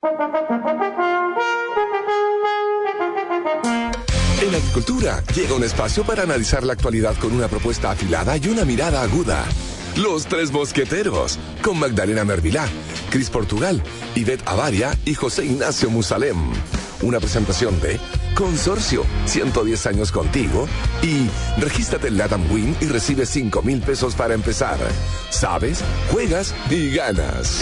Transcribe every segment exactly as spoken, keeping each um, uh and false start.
En Agricultura llega un espacio para analizar la actualidad con una propuesta afilada y una mirada aguda. Los Tres Mosqueteros, con Magdalena Mervilá, Cris Portugal, Ivette Avaria y José Ignacio Musalem. Una presentación de Consorcio, ciento diez años contigo, y regístrate en Latam Win y recibe cinco mil pesos para empezar. Sabes, juegas y ganas.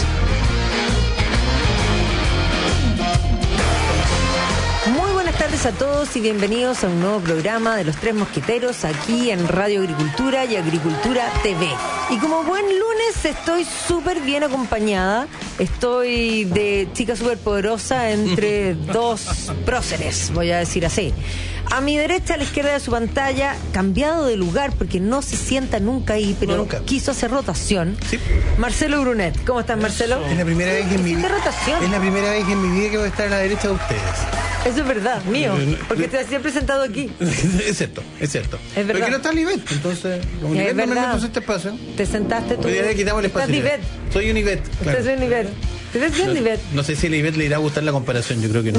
Buenas tardes a todos y bienvenidos a un nuevo programa de Los Tres Mosqueteros aquí en Radio Agricultura y Agricultura T V. Y como buen lunes estoy súper bien acompañada, estoy de chica súper poderosa entre dos próceres, voy a decir así. A mi derecha, a la izquierda de su pantalla, cambiado de lugar porque no se sienta nunca ahí, pero nunca quiso hacer rotación. Sí. Marcelo Brunet, ¿cómo estás, Marcelo? Es la primera vez en mi vida. rotación? Es la primera vez en mi vida que voy a estar a la derecha de ustedes. Eso es verdad, mío, porque te has siempre sentado aquí. Es cierto, es cierto. Es verdad. Porque no está Ivette, entonces, como Ivette no me meto este espacio. Te sentaste tú. Hoy día le quitamos el espacio. Estás Ivette. Soy un Ivette. Claro. Estás un Ivette. ¿Te ves bien, no, Ivette? No sé si a Ivette le irá a gustar la comparación, yo creo que no.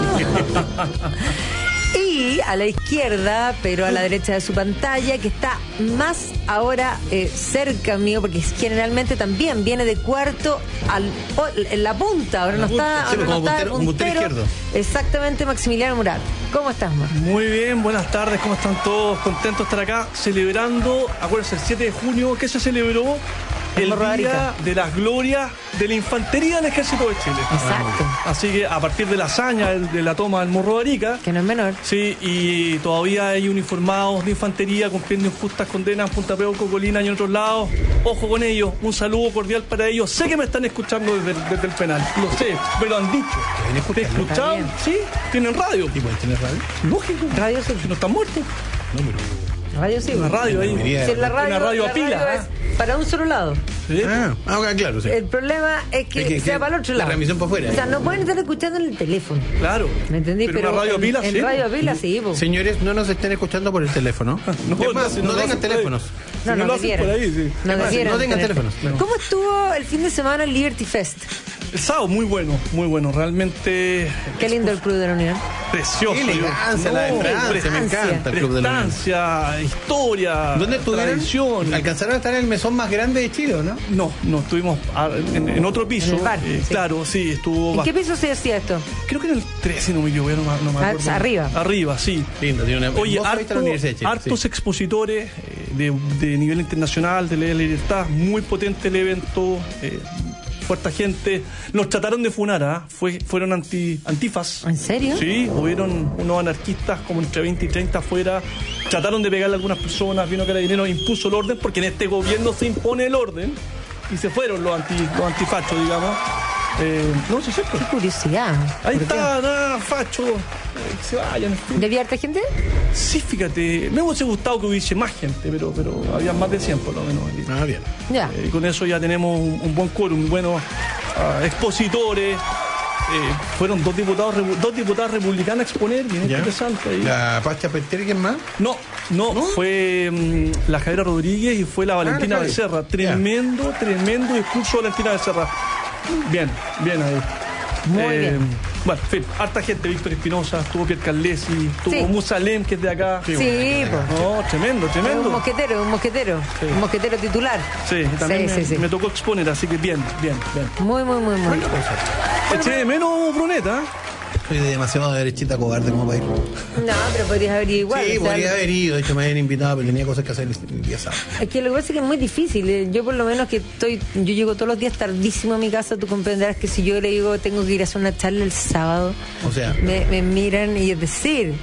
Y a la izquierda, pero a la derecha de su pantalla, que está más ahora eh, cerca mío, porque generalmente también viene de cuarto al, oh, en la punta, ahora no está, sí, ahora como no está puntero, puntero izquierdo. Exactamente, Maximiliano Murat. ¿Cómo estás, Mar? Muy bien, buenas tardes, ¿cómo están todos? Contentos de estar acá celebrando, acuérdense, el siete de junio, ¿qué se celebró? El Día de las Glorias de la Infantería del Ejército de Chile. Exacto. Así que a partir de la hazaña de la toma del Morro de Arica, que no es menor. Sí, y todavía hay uniformados de infantería cumpliendo injustas condenas en Punta Peuco, Colina y en otros lados. Ojo con ellos, un saludo cordial para ellos. Sé que me están escuchando desde, desde el penal, lo sé, me lo han dicho. ¿Te escucharon? Sí, tienen radio. ¿Y pueden tener radio? Lógico. Radio sí. Si no están muertos. No, pero... Radio sí. Una radio ahí. Si es la radio, una radio la a pila. radio es para un solo lado. ¿Sí? Ah, ah, claro, sí. El problema es que, es que sea que para el otro la lado. La transmisión para afuera. O sea, no pueden estar escuchando en el teléfono. Claro. ¿Me entendí? Pero, Pero una radio a pila, en, sí. En radio a pila, sí. Po. Señores, no nos estén escuchando por el teléfono. No, es más, no, no, no tengan teléfonos. No, si no, no lo hacen por ahí, sí. No, más, no tengan tener... teléfonos. Claro. ¿Cómo estuvo el fin de semana el Liberty Fest? El sábado, muy bueno, muy bueno. Realmente... Qué lindo el Club de la Unión. Precioso. Qué elegancia, la de Francia, me encanta el Club de la Unión. Prestancia, historia, ¿dónde estuvieron? tradición. ¿Alcanzaron a estar en el mesón más grande de Chile, o no? No, no, estuvimos en, en otro piso. En el bar, eh, sí. Claro, sí, estuvo... ¿En bast- qué piso se hacía esto? Creo que en el trece, no me equivoco, no, me- no me Ah, acuerdo. arriba. Arriba, sí. Lindo, tiene una... Oye, vos fuiste a la harto- Universidad de Chile, hartos sí. expositores eh, de, de nivel internacional, de la libertad, muy potente el evento, eh, fuerte gente. Nos trataron de funar, ¿ah? Fue, fueron anti, antifas. ¿En serio? Sí, hubieron unos anarquistas como entre veinte y treinta afuera, trataron de pegarle a algunas personas, vino Carabineros, impuso el orden, porque en este gobierno se impone el orden, y se fueron los, anti, los antifachos, digamos. Eh, no, sí, es cierto. Qué curiosidad. Ahí ¿Por está, nada, facho, eh, que se vayan. en fin. qué? ¿Había harta gente? Sí, fíjate, me hubiese gustado que hubiese más gente, pero, pero había más de cien por lo menos. Ah, bien. Ya. Eh, con eso ya tenemos un, un buen quórum, buenos uh, expositores. Eh, fueron dos diputados repu- dos diputadas republicanas a exponer, bien Ya. interesante. Ahí. ¿La Pacha Peter, quién más? No, no, ¿No? fue um, la Javiera Rodríguez y fue la Valentina Ah, la Javi. Becerra. Ya. Tremendo, tremendo discurso de Valentina Becerra. Bien, bien ahí. Muy bien. Bueno, en fin, harta gente, Víctor Espinosa, estuvo Pierre Carlesi, estuvo Sí. Musalem, que es de acá. Sí, pues. No, tremendo, Un tremendo. mosquetero, un mosquetero. Sí. Un mosquetero titular. Sí, también Sí, me, sí, sí. me tocó exponer, así que bien, bien, bien. Muy, muy, muy, muy. Eché de menos Bruneta. Soy de demasiado derechita cobarde como para ir. No, pero podrías haber ido igual. Sí, o sea, podría haber ido. De hecho, me habían invitado, pero tenía cosas que hacer el día sábado. Es que lo que pasa es que es muy difícil. eh, Yo por lo menos que estoy, yo llego todos los días tardísimo a mi casa, tú comprenderás que si yo le digo tengo que ir a hacer una charla el sábado, O sea, me, me miran y es decir,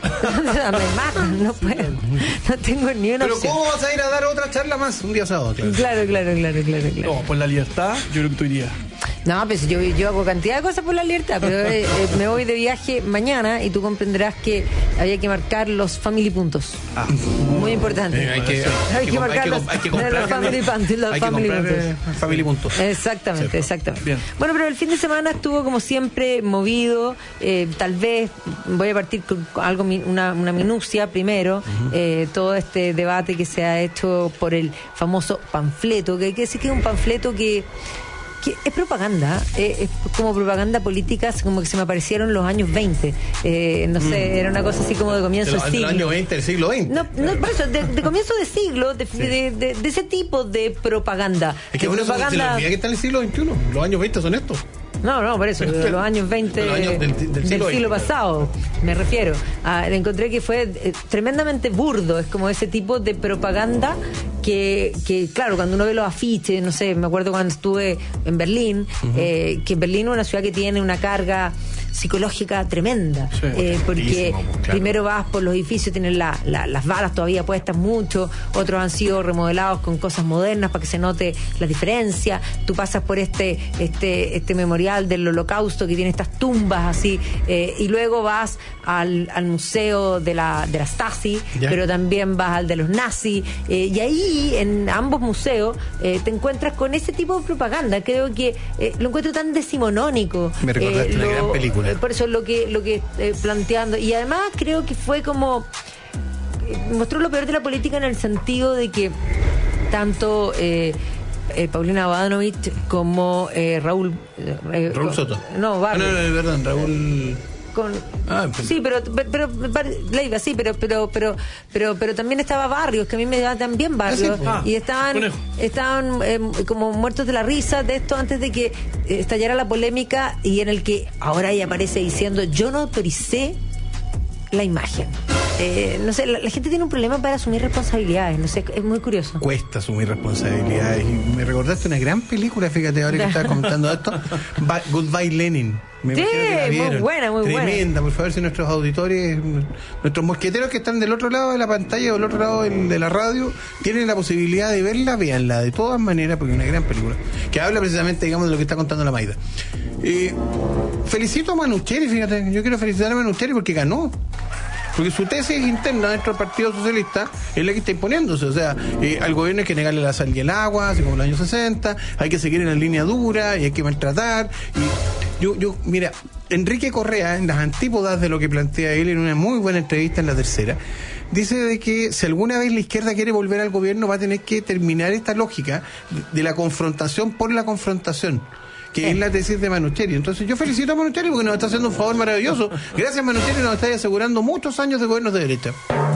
me matan, no puedo, no tengo ni una pero opción. ¿cómo vas a ir a dar otra charla más un día sábado? Claro. Claro, claro, claro, claro, claro. No, por la libertad, yo creo que tú irías. No, pues yo, yo hago cantidad de cosas por la libertad, pero eh, eh, me voy de viaje mañana y tú comprenderás que había que marcar los family puntos. Ah. Muy importante. Eh, hay que, Hay que comp- marcar los- hay que los comprar family puntos, los hay que family comprar, puntos. eh, family puntos. Exactamente, Sí, exactamente. bien. Bueno, pero el fin de semana estuvo como siempre movido. Eh, tal vez voy a partir con algo, mi- una, una minucia primero. Uh-huh. eh, todo este debate que se ha hecho por el famoso panfleto, que hay que decir que es un panfleto que que es propaganda, eh, es como propaganda política, es como que se me aparecieron los años veinte. Eh, no sé, mm. era una cosa así como de comienzo de del siglo. Del año veinte, del siglo veinte. No, no por eso, de, de comienzo de siglo, de, sí. de, de, de ese tipo de propaganda. Es que de bueno, propaganda... se le olvida que está en el siglo veintiuno. Los años veinte son estos. No, no, por eso, de los años veinte los años del, del, del, siglo, del siglo pasado, me refiero. Ah, encontré que fue eh, tremendamente burdo, es como ese tipo de propaganda que, que, claro, cuando uno ve los afiches, no sé, me acuerdo cuando estuve en Berlín, uh-huh. eh, que Berlín es una ciudad que tiene una carga psicológica tremenda, sí, eh, porque claro. primero vas por los edificios, tienen la, la, las balas todavía puestas mucho, otros han sido remodelados con cosas modernas para que se note la diferencia, tú pasas por este este este memorial del Holocausto que tiene estas tumbas así, eh, y luego vas al, al museo de la de la Stasi, ¿ya? Pero también vas al de los nazis, eh, y ahí en ambos museos eh, te encuentras con ese tipo de propaganda. Creo que eh, lo encuentro tan decimonónico. Me recordaste eh, una lo, gran película. Por eso lo que lo que eh, planteando, y además creo que fue como eh, mostró lo peor de la política en el sentido de que tanto eh, eh, Paulina Bodanovich como eh, Raúl eh, Raúl Soto no, Barrio, ah, no, no, perdón, Raúl con ah, sí, pero pero, pero Leiva, sí, pero pero pero pero pero también estaba Barrios, que a mí me da también Barrios, ah, sí, y estaban conejo. estaban eh, como muertos de la risa de esto antes de que eh, estallara la polémica, y en el que ahora ella aparece diciendo yo no autoricé la imagen. Eh, no sé, la, la gente tiene un problema para asumir responsabilidades, no sé, es muy curioso. Cuesta asumir responsabilidades. Y me recordaste una gran película, fíjate, ahora que estaba comentando esto, Goodbye Lenin. Me sí, muy buena, muy Tremenda, buena. Tremenda, por favor, si nuestros auditores, nuestros mosqueteros que están del otro lado de la pantalla o del otro lado de la radio, tienen la posibilidad de verla, véanla de todas maneras, porque es una gran película, que habla precisamente, digamos, de lo que está contando la Maida. Eh, felicito a Manucheri, fíjate, yo quiero felicitar a Manucheri porque ganó. Porque su tesis interna dentro del Partido Socialista es la que está imponiéndose. O sea, eh, al gobierno hay que negarle la sal y el agua, así como en los años sesenta, hay que seguir en la línea dura y hay que maltratar. Y yo, yo, mira, Enrique Correa, en las antípodas de lo que plantea él en una muy buena entrevista en La Tercera, dice de que si alguna vez la izquierda quiere volver al gobierno va a tener que terminar esta lógica de la confrontación por la confrontación, que es la tesis de Manucheri. Entonces yo felicito a Manucheri porque nos está haciendo un favor maravilloso. Gracias, Manucheri, nos está asegurando muchos años de gobiernos de derecha.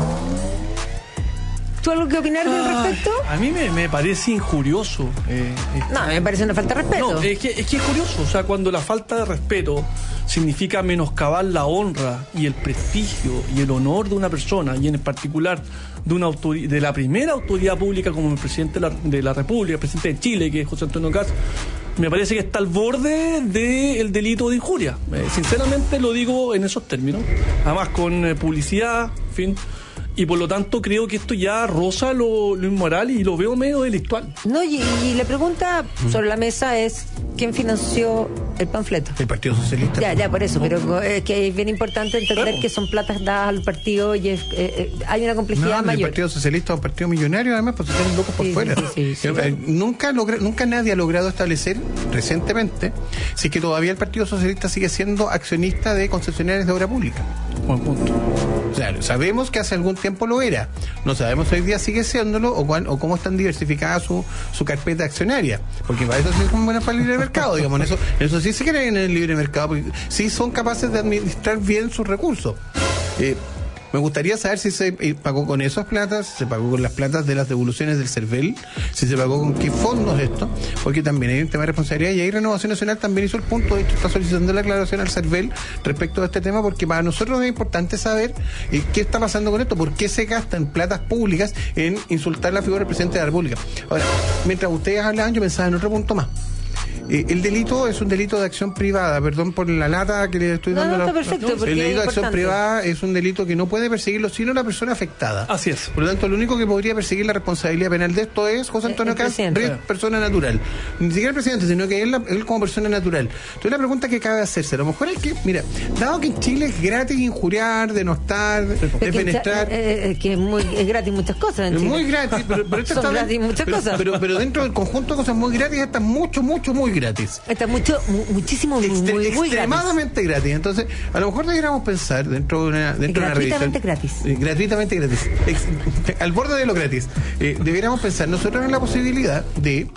¿Tú algo que opinar al ah, respecto? A mí me, me parece injurioso. Eh, este, no, me parece una falta de respeto. No, es que, es que es curioso. O sea, cuando la falta de respeto significa menoscabar la honra y el prestigio y el honor de una persona, y en particular de una autoridad, de la primera autoridad pública como el presidente de la, de la República, el presidente de Chile, que es José Antonio Kast, me parece que está al borde del delito de injuria. Eh, sinceramente lo digo en esos términos. Además con eh, publicidad, en fin. Y por lo tanto creo que esto ya roza lo, lo inmoral y lo veo medio delictual. No, y, y la pregunta sobre la mesa es ¿quién financió el panfleto? El Partido Socialista. Ya, ya, por eso, pero es que es bien importante entender claro. que son platas dadas al partido y es, eh, eh, hay una complejidad no, mayor. El Partido Socialista es un partido millonario, además, pues están locos por sí, fuera. Sí, sí, sí, eh, sí. Nunca, logra, nunca nadie ha logrado establecer recientemente si es que todavía el Partido Socialista sigue siendo accionista de concesionarias de obra pública. Buen punto. O sea, sabemos que hace algún tiempo lo era. No sabemos hoy día sigue siéndolo o, cuál, o cómo están diversificadas su, su carpeta accionaria. Porque para eso sí son buenas para el libre mercado, digamos. En eso, en eso sí se creen en el libre mercado, porque sí son capaces de administrar bien sus recursos. Eh, Me gustaría saber si se pagó con esas platas, si se pagó con las platas de las devoluciones del CERVEL, si se pagó con qué fondos esto, porque también hay un tema de responsabilidad y ahí Renovación Nacional también hizo el punto, de hecho está solicitando la aclaración al CERVEL respecto a este tema, porque para nosotros es importante saber eh, qué está pasando con esto, por qué se gastan platas públicas en insultar la figura del presidente de la República. Ahora, mientras ustedes hablaban, yo pensaba en otro punto más. Eh, el delito es un delito de acción privada, perdón por la lata que le estoy no, dando. No, la, está perfecto, el delito de acción privada es un delito que no puede perseguirlo sino la persona afectada. Así es. Por lo tanto, lo único que podría perseguir la responsabilidad penal de esto es José Antonio Kast, persona natural. Ni siquiera el presidente, sino que él, él como persona natural. Entonces la pregunta que cabe hacerse, a lo mejor es que, mira, dado que en Chile es gratis injuriar, denostar, defenestrar. Eh, eh, que es, muy, es gratis muchas cosas en Es Chile. muy gratis, pero, pero esto Son está gratis muchas pero, cosas. Pero, pero, pero dentro del conjunto de cosas muy gratis, está mucho, mucho, muy gratis. Está mucho, mu- muchísimo, muy, Extre- muy, muy extremadamente gratis. gratis. Entonces, a lo mejor deberíamos pensar dentro de una, dentro de una revisión. Gratuitamente gratis. Eh, gratuitamente gratis. Ex- al borde de lo gratis. Eh, deberíamos pensar nosotros en la posibilidad de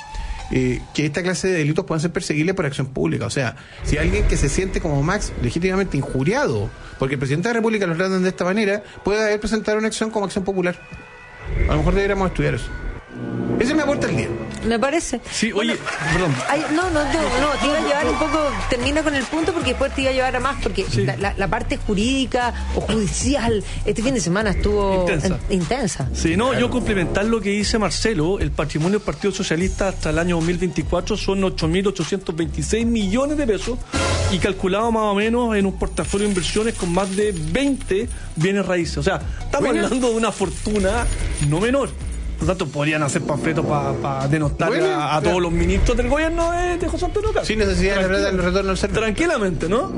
eh, que esta clase de delitos puedan ser perseguibles por acción pública. O sea, si alguien que se siente como Max legítimamente injuriado porque el presidente de la República lo tratan de esta manera, puede haber presentado una acción como acción popular. A lo mejor deberíamos estudiar eso. Ese me aporta el día. Me parece. Sí, oye, perdón. Ay, no, no, no, no, te iba a llevar un poco, termina con el punto porque después te iba a llevar a más, porque Sí. la, la, la parte jurídica o judicial este fin de semana estuvo Intensa. en- intensa. Sí, no, yo complementar lo que dice Marcelo, el patrimonio del Partido Socialista hasta el año dos mil veinticuatro son ocho mil ochocientos veintiséis millones de pesos y calculado más o menos en un portafolio de inversiones con más de veinte bienes raíces. O sea, estamos Buena. hablando de una fortuna no menor. Por lo tanto, podrían hacer panfletos para pa denostar Buena, a, a claro. todos los ministros del gobierno de, de José Antonio Caz. Sin necesidad de Tranquila- verdad el retorno al servicio. Tranquilamente, ¿no?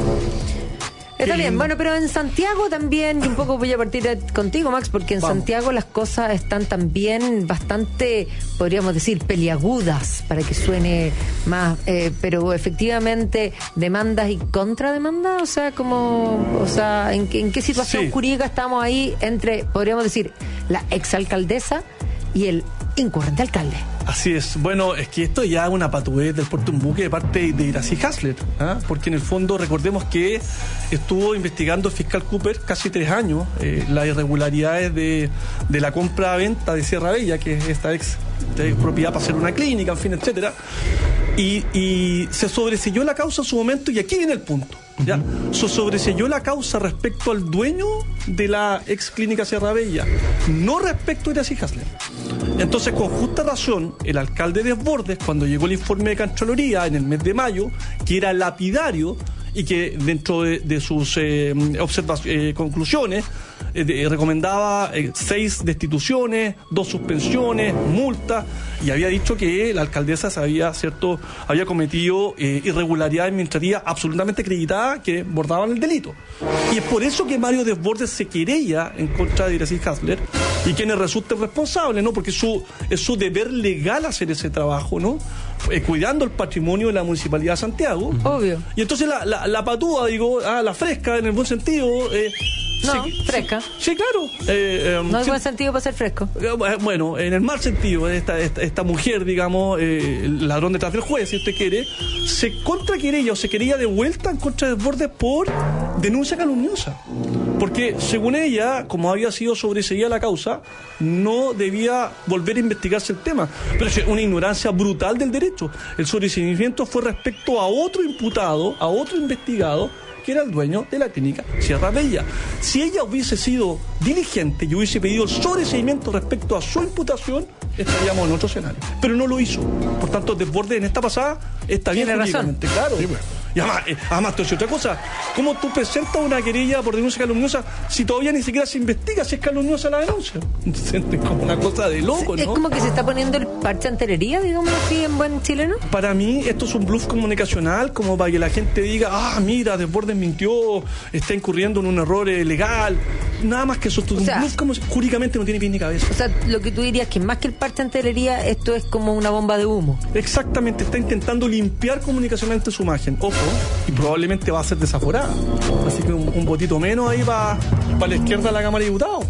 Está Qué bien, lindo. bueno, pero en Santiago también, y un poco voy a partir de- contigo, Max, porque en Vamos. Santiago las cosas están también bastante, podríamos decir, peliagudas, para que suene más, eh, pero efectivamente demandas y contrademandas, o sea, como, o sea, ¿en, qué- en qué situación Sí. jurídica estamos ahí entre, podríamos decir, la exalcaldesa y el incurrente alcalde? Así es. Bueno, es que esto ya es una patudez del Puerto Un Buque de parte de Iracy Hasler, ¿ah? Porque en el fondo recordemos que estuvo investigando el fiscal Cooper casi tres años eh, las irregularidades de, de la compra-venta de Sierra Bella, que es esta ex, esta ex propiedad para hacer una clínica, en fin, etcétera. Y, y se sobreseyó la causa en su momento, y aquí viene el punto. ¿Ya? Se sobreseyó la causa respecto al dueño de la ex clínica Sierra Bella, no respecto a Iracy Hasler. Entonces, con justa razón, el alcalde Desbordes, cuando llegó el informe de Contraloría en el mes de mayo, que era lapidario y que dentro de, de sus eh, observa- eh, conclusiones eh, de- recomendaba eh, seis destituciones, dos suspensiones, multas, y había dicho que la alcaldesa se había, cierto, había cometido eh, irregularidades administrativas absolutamente acreditadas que bordaban el delito. Y es por eso que Mario Desbordes se querella en contra de Iracy Hasler y quienes resulten responsables, ¿no? Porque su, es su deber legal hacer ese trabajo, ¿no? Eh, cuidando el patrimonio de la Municipalidad de Santiago. Obvio. Y entonces la, la, la patúa, digo, ah, la fresca en el buen sentido. Eh, No, sí, fresca. Sí, claro. Eh, eh, No hay sí, buen sentido para ser fresco. eh, Bueno, en el mal sentido, esta, esta, esta mujer, digamos, eh, el ladrón detrás del juez, si usted quiere, se contraquerella o se querella de vuelta en contra de Desbordes por denuncia calumniosa. Porque, según ella, como había sido sobreseída la causa, no debía volver a investigarse el tema. Pero es una ignorancia brutal del derecho. El sobreseimiento fue respecto a otro imputado, a otro investigado, que era el dueño de la clínica Sierra Bella. Si ella hubiese sido diligente y hubiese pedido el sobreseimiento respecto a su imputación, estaríamos en otro escenario. Pero no lo hizo. Por tanto, Desbordes en esta pasada está bien Tiene razón. jurídicamente, claro. Y además, eh, además te voy a decir otra cosa. ¿Cómo tú presentas una querella por denuncia calumniosa si todavía ni siquiera se investiga si es calumniosa la denuncia? Es como una cosa de loco, Es ¿no? como que se está poniendo el parche anterería, digamos así, en buen chileno. Para mí esto es un bluff comunicacional, como para que la gente diga, ah, mira, Desbordes mintió, está incurriendo en un error eh, legal. Nada más que eso, esto es O un sea, bluff como jurídicamente no tiene pie ni cabeza. O sea, lo que tú dirías que más que el parche anterería, esto es como una bomba de humo. Exactamente, está intentando limpiar comunicacionalmente su imagen. Ojo, y probablemente va a ser desaforada. Así que un, un votito menos ahí va para la izquierda de la Cámara de Diputados.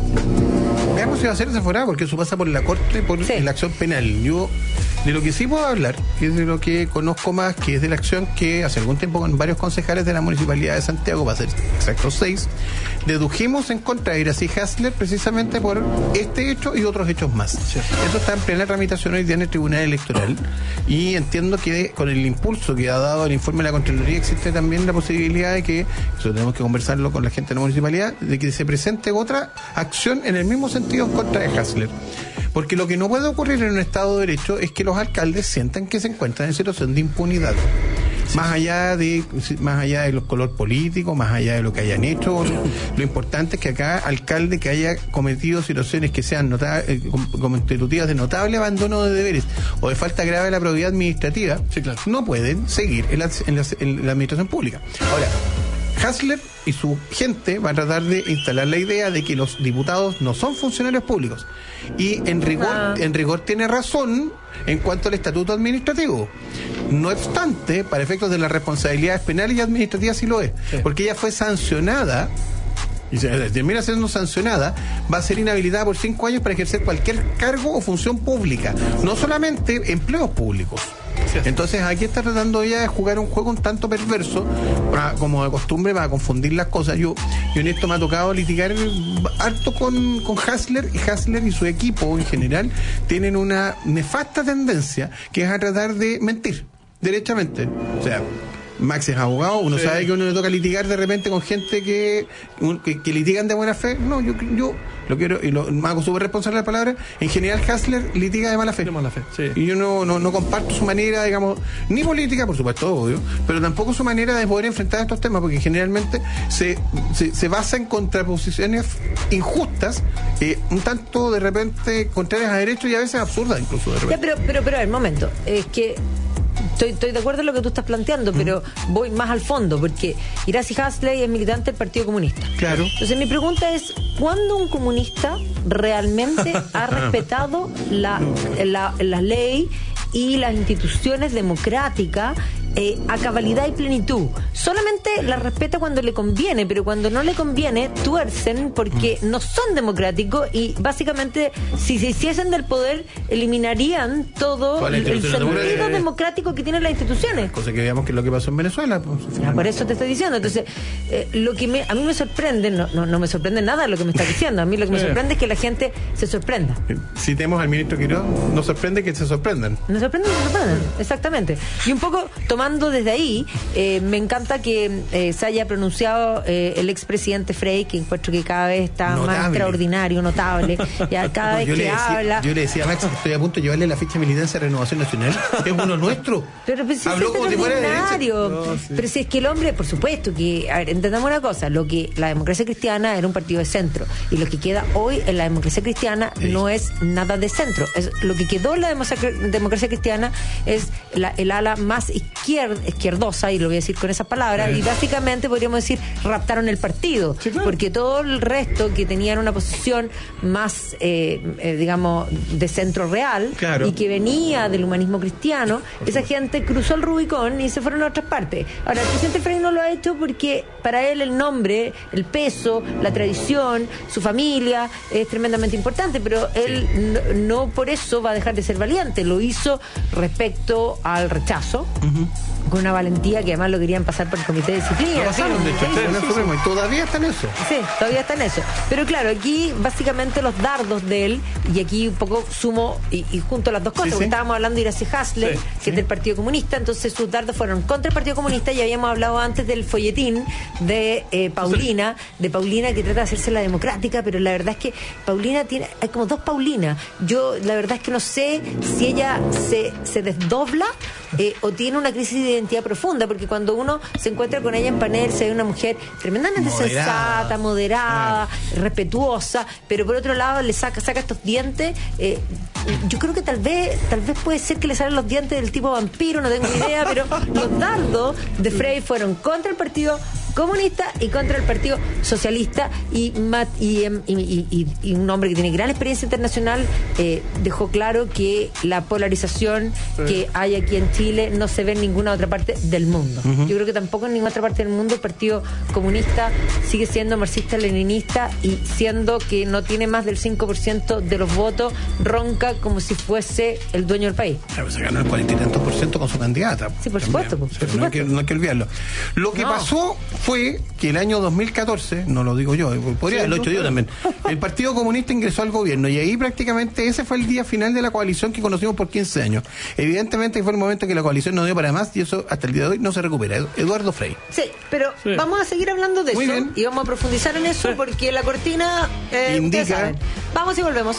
Veamos si va a ser desaforada, porque eso pasa por la Corte, por Sí. la acción penal. Yo, de lo que sí puedo hablar, que es de lo que conozco más, que es de la acción que hace algún tiempo con varios concejales de la Municipalidad de Santiago, va a ser exactos seis, dedujimos en contra de Iracy Hasler precisamente por este hecho y otros hechos más. Eso está en plena tramitación hoy día en el Tribunal Electoral, y entiendo que con el impulso que ha dado el informe de la Contraloría existe también la posibilidad de que, eso tenemos que conversarlo con la gente de la Municipalidad, de que se presente otra acción en el mismo sentido en contra de Hasler. Porque lo que no puede ocurrir en un Estado de Derecho es que los alcaldes sientan que se encuentran en situación de impunidad. Más allá de más allá de los color político, más allá de lo que hayan hecho, lo importante es que acá alcalde que haya cometido situaciones que sean nota- eh, constitutivas de notable abandono de deberes o de falta grave de la probidad administrativa, Sí, claro. no pueden seguir en la, en la- en la administración pública. Ahora, Hasler y su gente van a tratar de instalar la idea de que los diputados no son funcionarios públicos. Y en rigor, Ah. en rigor tiene razón en cuanto al estatuto administrativo. No obstante, para efectos de las responsabilidades penales y administrativas sí lo es. Sí. Porque ella fue sancionada y se termina siendo sancionada, va a ser inhabilitada por cinco años para ejercer cualquier cargo o función pública, no solamente empleos públicos. Entonces aquí está tratando ella de jugar un juego un tanto perverso, para, como de costumbre, para confundir las cosas. Yo, yo en esto me ha tocado litigar harto con, con Hassler, y Hassler y su equipo en general tienen una nefasta tendencia que es a tratar de mentir, derechamente. O sea, Max es abogado, uno sí. sabe que uno le toca litigar de repente con gente que, que, que litigan de buena fe. No, yo, yo lo quiero, y lo me hago súper responsable de la palabra. En general, Hassler litiga de mala fe. De mala fe, sí. Y yo no, no, no comparto su manera, digamos, ni política, por supuesto, obvio, pero tampoco su manera de poder enfrentar estos temas, porque generalmente se, se, se basa en contraposiciones injustas, eh, un tanto de repente contrarias a derechos y a veces absurdas, incluso de repente. Ya, pero, pero, pero, a ver, momento, es que. Estoy, estoy de acuerdo en lo que tú estás planteando, mm. pero voy más al fondo, porque Iracy Hasley es militante del Partido Comunista. Claro. Entonces mi pregunta es, ¿cuándo un comunista realmente ha respetado la, la, la ley y las instituciones democráticas eh, a cabalidad y plenitud? Solamente la respeta cuando le conviene, pero cuando no le conviene, tuercen porque no son democráticos y básicamente, si se hiciesen del poder, eliminarían todo el, el sentido de... democrático que tienen las instituciones. Cosa que veamos que es lo que pasó en Venezuela. Pues, ya, por eso te estoy diciendo. Entonces, eh, lo que me, a mí me sorprende, no, no, no me sorprende nada lo que me está diciendo. A mí lo que me sorprende es que la gente se sorprenda. Citemos al ministro Quiroz, nos sorprende que se sorprendan. Nos sorprende que se sorprendan, exactamente. Y un poco tomando desde ahí, eh, me encanta que eh, se haya pronunciado eh, el expresidente Frey, que encuentro que cada vez está notable. Más extraordinario, notable. Ya cada no, vez que decía, habla. Yo le decía a Max que estoy a punto de llevarle la ficha de militancia a Renovación Nacional. Es uno nuestro. Pero pues, si habló es como si fuera extraordinario. No, sí. Pero si es que el hombre, por supuesto, que, a ver, entendamos una cosa, lo que la democracia cristiana era un partido de centro, y lo que queda hoy en la democracia cristiana sí. no es nada de centro. Es, lo que quedó en la democracia, democracia cristiana es la, el ala más izquierd, izquierdosa, y lo voy a decir con esas palabras, sí. y básicamente podríamos decir, raptaron el partido, sí, claro. porque todo el resto que tenían una posición más, eh, eh, digamos, de centro real, claro. y que venía del humanismo cristiano, esa gente cruzó el Rubicón y se fueron a otras partes. Ahora, el presidente Frey no lo ha hecho porque para él el nombre, el peso, la tradición, su familia es tremendamente importante, pero él sí. no, no por eso va a dejar de ser valiente. Lo hizo respecto al rechazo, uh-huh. con una valentía que además lo querían pasar por el comité de disciplina. Lo pasaron, de hecho, sí, sí, sí, sí. Y todavía está en eso. Sí, todavía está en eso. Pero claro, aquí básicamente los dardos de él, y aquí un poco sumo y, y junto a las dos cosas, sí, porque sí. estábamos hablando de Iracy Hasley, sí, que sí. es del Partido Comunista, entonces sus dardos fueron contra el Partido Comunista, y habíamos hablado antes del folletín de eh, Paulina, de Paulina que trata de hacerse la democrática, pero la verdad es que Paulina tiene, hay como dos Paulinas. Yo la verdad es que no sé si ella se, se desdobla eh, o tiene una crisis de identidad profunda, porque cuando uno se encuentra con ella en panel, se ve una mujer tremendamente moderada. sensata, moderada, ah. respetuosa, pero por otro lado le saca, saca estos dientes. Eh, yo creo que tal vez, tal vez puede ser que le salen los dientes del tipo vampiro, no tengo idea, pero los dardos de Frey fueron contra el Partido Comunista y contra el Partido Socialista, y, y, y, y, y un hombre que tiene gran experiencia internacional eh, dejó claro que la polarización sí. que hay aquí en Chile no se ve en ninguna otra parte del mundo. Uh-huh. Yo creo que tampoco en ninguna otra parte del mundo el Partido Comunista sigue siendo marxista-leninista, y siendo que no tiene más del cinco por ciento de los votos, ronca como si fuese el dueño del país. Claro, se ganó el cuarenta y tantos por ciento con su candidata. Sí, por supuesto. Por, sí, por no, supuesto. Hay que, no hay que olvidarlo. Lo que no. pasó fue que el año dos mil catorce, no lo digo yo, podría haberlo hecho yo también, el Partido Comunista ingresó al gobierno, y ahí prácticamente ese fue el día final de la coalición que conocimos por quince años. Evidentemente fue el momento que la coalición no dio para más, y eso hasta el día de hoy no se recupera. Eduardo Frey. Sí, pero sí. vamos a seguir hablando de Muy eso bien. y vamos a profundizar en eso, sí. porque la cortina eh, indica. Vamos y volvemos.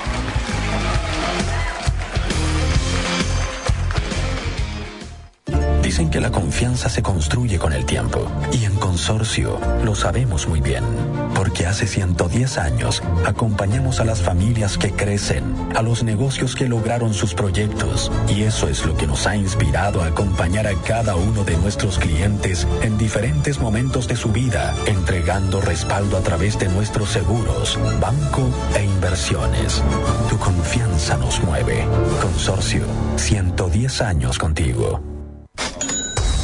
Dicen que la confianza se construye con el tiempo, y en Consorcio lo sabemos muy bien, porque hace ciento diez años acompañamos a las familias que crecen, a los negocios que lograron sus proyectos, y eso es lo que nos ha inspirado a acompañar a cada uno de nuestros clientes en diferentes momentos de su vida, entregando respaldo a través de nuestros seguros, banco e inversiones. Tu confianza nos mueve. Consorcio, ciento diez años contigo.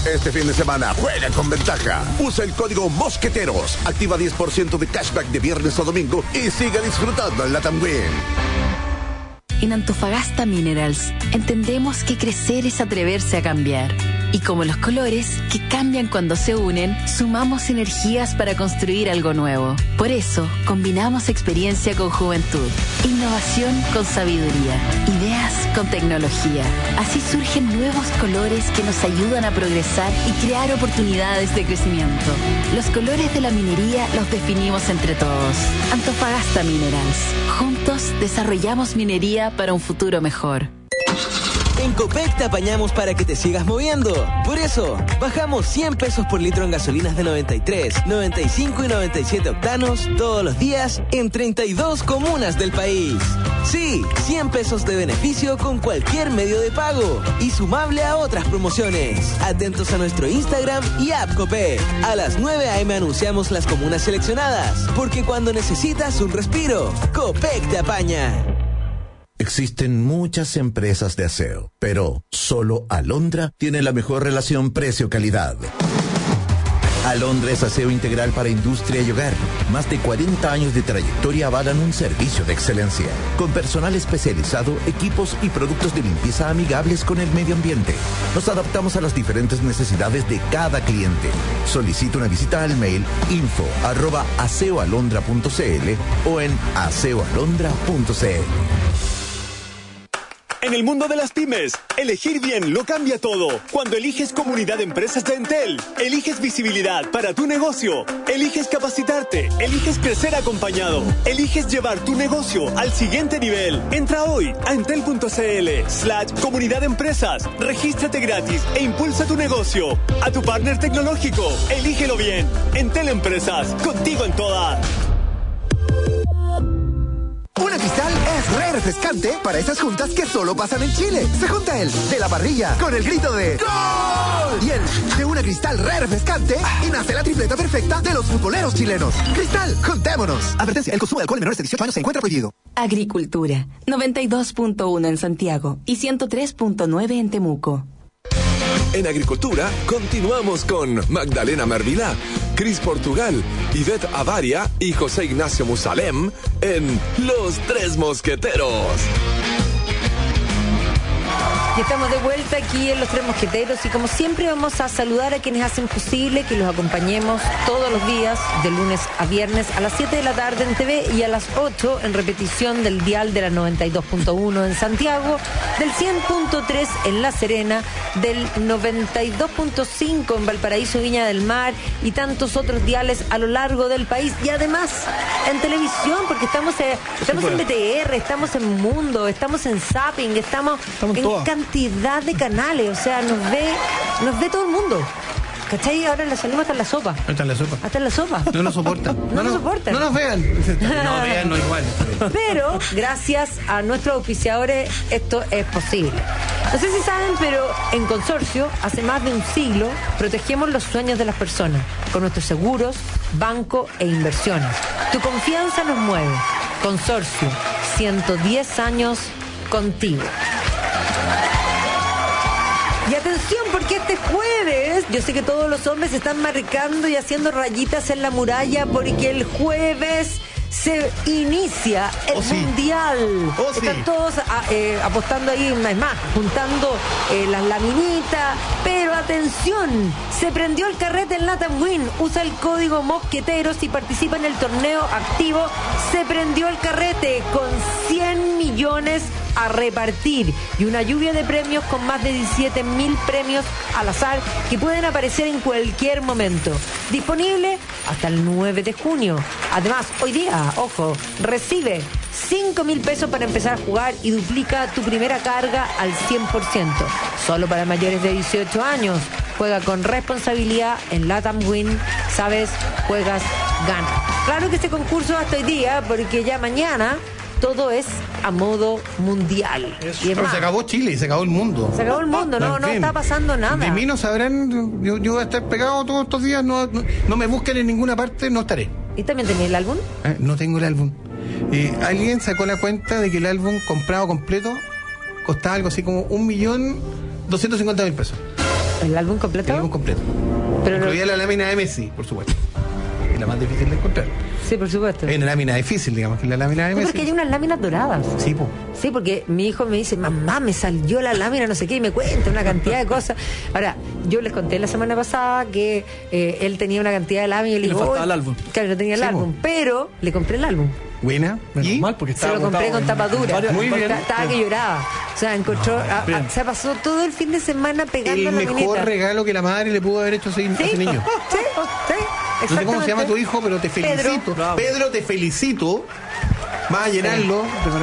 Este fin de semana juega con ventaja. Usa el código Mosqueteros. Activa diez por ciento de cashback de viernes a domingo y siga disfrutando en LATAM Win. En Antofagasta Minerals entendemos que crecer es atreverse a cambiar. Y como los colores, que cambian cuando se unen, sumamos energías para construir algo nuevo. Por eso, combinamos experiencia con juventud, innovación con sabiduría, ideas con tecnología. Así surgen nuevos colores que nos ayudan a progresar y crear oportunidades de crecimiento. Los colores de la minería los definimos entre todos. Antofagasta Minerals. Juntos desarrollamos minería para un futuro mejor. En Copec te apañamos para que te sigas moviendo. Por eso, bajamos cien pesos por litro en gasolinas de noventa y tres, noventa y cinco y noventa y siete octanos todos los días en treinta y dos comunas del país. Sí, cien pesos de beneficio con cualquier medio de pago y sumable a otras promociones. Atentos a nuestro Instagram y app Copec. A las nueve a eme anunciamos las comunas seleccionadas, porque cuando necesitas un respiro, Copec te apaña. Existen muchas empresas de aseo, pero solo Alondra tiene la mejor relación precio-calidad. Alondra es aseo integral para industria y hogar. Más de cuarenta años de trayectoria avalan un servicio de excelencia, con personal especializado, equipos y productos de limpieza amigables con el medio ambiente. Nos adaptamos a las diferentes necesidades de cada cliente. Solicita una visita al mail info arroba aseoalondra punto cl o en aseoalondra punto cl. En el mundo de las pymes, elegir bien lo cambia todo. Cuando eliges Comunidad de Empresas de Entel, eliges visibilidad para tu negocio, eliges capacitarte, eliges crecer acompañado, eliges llevar tu negocio al siguiente nivel. Entra hoy a entel.cl slash Comunidad de Empresas, regístrate gratis e impulsa tu negocio. A tu partner tecnológico, elígelo bien. Entel Empresas, contigo en todas. Una Cristal es re refrescante para esas juntas que solo pasan en Chile. Se junta el de la parrilla con el grito de ¡Gol! Y el de una Cristal re refrescante y nace la tripleta perfecta de los futboleros chilenos. Cristal, juntémonos. Advertencia, el consumo de alcohol en menores de dieciocho años se encuentra prohibido. Agricultura, noventa y dos punto uno en Santiago y ciento tres punto nueve en Temuco. En Agricultura continuamos con Magdalena Mervilá, Cris Portugal, Ivette Avaria y José Ignacio Musalem en Los Tres Mosqueteros. Y estamos de vuelta aquí en Los Tres Mosqueteros y como siempre vamos a saludar a quienes hacen posible que los acompañemos todos los días, de lunes a viernes a las siete de la tarde en T V y a las ocho en repetición del dial de la noventa y dos punto uno en Santiago, del cien punto tres en La Serena, del noventa y dos punto cinco en Valparaíso, Viña del Mar y tantos otros diales a lo largo del país y además en televisión porque estamos, eh, estamos sí, en B T R, estamos en Mundo, estamos en Zapping, estamos, estamos en todas. Cantidad de canales, o sea, nos ve nos ve todo el mundo. ¿Cachai? Ahora la salimos hasta en la sopa. Hasta en la sopa. Hasta en la sopa. No nos soportan. No, no nos soportan. No nos vean. No vean, no igual. Pero, gracias a nuestros auspiciadores, esto es posible. No sé si saben, pero en Consorcio, hace más de un siglo, protegemos los sueños de las personas con nuestros seguros, banco e inversiones. Tu confianza nos mueve. Consorcio, ciento diez años contigo. Y atención, porque este jueves, yo sé que todos los hombres están marcando y haciendo rayitas en la muralla, porque el jueves se inicia el oh, sí. Mundial. Oh, están sí. todos a, eh, apostando ahí, es más, juntando eh, las laminitas. Pero atención, se prendió el carrete en LATAM Win. Usa el código Mosqueteros y participa en el torneo activo. Se prendió el carrete con cien millones a repartir y una lluvia de premios con más de diecisiete mil premios al azar que pueden aparecer en cualquier momento. Disponible hasta el nueve de junio. Además, hoy día, ojo, recibe cinco mil pesos para empezar a jugar y duplica tu primera carga al cien por ciento. Solo para mayores de dieciocho años. Juega con responsabilidad en LATAM Win. Sabes, juegas, gana. Claro que este concurso hasta hoy día, porque ya mañana todo es a modo mundial. Y es más, se acabó Chile, se acabó el mundo. Se acabó el mundo, no, no, no está pasando nada. De mí no sabrán, yo, yo voy a estar pegado todos estos días, no, no, no me busquen en ninguna parte, no estaré. ¿Y también tenés el álbum? Eh, no tengo el álbum. Eh, alguien sacó la cuenta de que el álbum comprado completo costaba algo así como un millón doscientos cincuenta mil pesos. ¿El álbum completo? El álbum completo. Pero incluía no... la lámina de Messi, por supuesto. Es la más difícil de encontrar. Sí, por supuesto. Es una lámina difícil, digamos, que es la lámina de No, Messi. porque hay unas láminas doradas. Sí, po. Sí, porque mi hijo me dice, mamá, me salió la lámina, no sé qué, y me cuenta una cantidad de cosas. Ahora, yo les conté la semana pasada que eh, él tenía una cantidad de láminas y le Le digo, faltaba "Oye", el álbum. Claro, no tenía el Sí, álbum, po. pero le compré el álbum. Buena. Menos ¿Y? mal, porque Se estaba lo compré agotado con en tapadura. varias- Muy bien. Estaba, estaba que lloraba. O sea, encontró. a- a- bien. se pasó todo el fin de semana pegando El la mejor minita. regalo que la madre le pudo haber hecho a ese, a ¿Sí? ese niño. Sí, sí. No sé cómo se llama exactamente. tu hijo, pero te Pedro. felicito. Bravo. Pedro, te felicito. Vas a llenarlo.